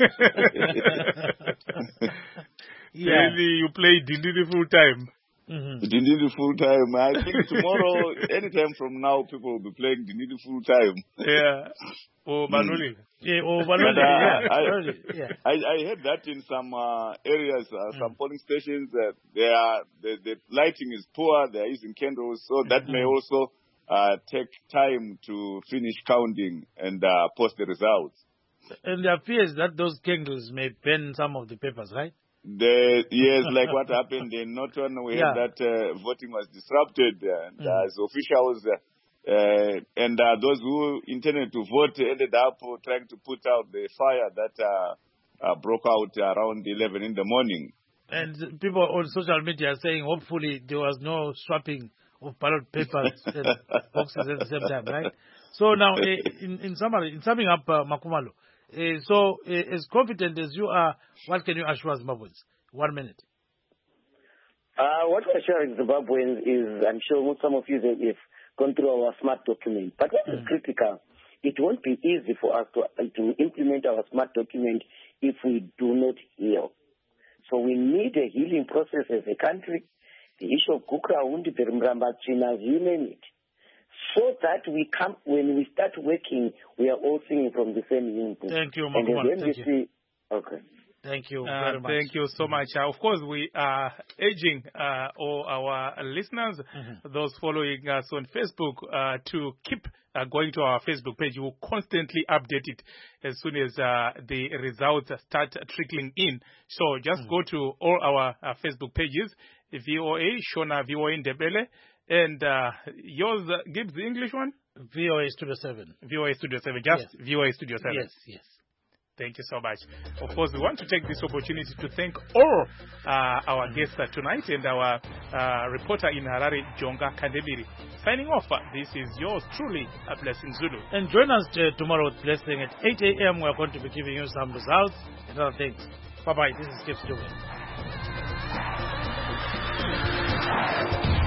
Yeah. Really, you play Dindini full time. Mm-hmm. Dindini full time. I think tomorrow, anytime from now, people will be playing Dindini full time. Yeah. Or Manoli. Mm. Yeah, or Manoli. Uh, yeah. I, yeah. I, I heard that in some uh, areas, uh, some mm. polling stations, uh, they are, the, the lighting is poor, they are using candles, so that mm-hmm. may also uh, take time to finish counting and uh, post the results. And there appears that those candles may burn some of the papers, right? The, yes, like what happened in Norton, we yeah. heard that uh, voting was disrupted, and mm. as officials, uh, uh, and uh, those who intended to vote ended up trying to put out the fire that uh, uh, broke out around eleven in the morning. And people on social media are saying hopefully there was no swapping of ballot papers and boxes at the same time, right? So now, uh, in, in summary, in summing up, uh, Makumalo, Uh, so, uh, as confident as you are, what can you assure Zimbabweans? One minute. Uh, what we're assuring Zimbabweans is, I'm sure some of you have gone through our SMART document. But what is mm. critical, it won't be easy for us to, uh, to implement our SMART document if we do not heal. So we need a healing process as a country. The issue of Gukurahundi, Murambachina, you name it. So that we come, when we start working, we are all singing from the same hymn book. Thank you, Makumalo. Thank you. See, okay. Thank you uh, very much. Thank you so much. Uh, of course, we are urging uh, all our listeners, mm-hmm. those following us on Facebook, uh, to keep uh, going to our Facebook page. We will constantly update it as soon as uh, the results start trickling in. So just mm-hmm. go to all our uh, Facebook pages, V O A, Shona V O A Ndebele. And uh, yours, uh, Gibbs, the English one? V O A Studio seven. V O A Studio seven, just yes. V O A Studio seven. Yes, yes. Thank you so much. Of course, we want to take this opportunity to thank all uh, our guests uh, tonight and our uh, reporter in Harare, Jonga Kandemiri. Signing off, uh, this is yours truly, a Blessing Zulu. And join us uh, tomorrow with Blessing at eight a.m. We're going to be giving you some results and other things. Bye-bye. This is Gibbs Dube.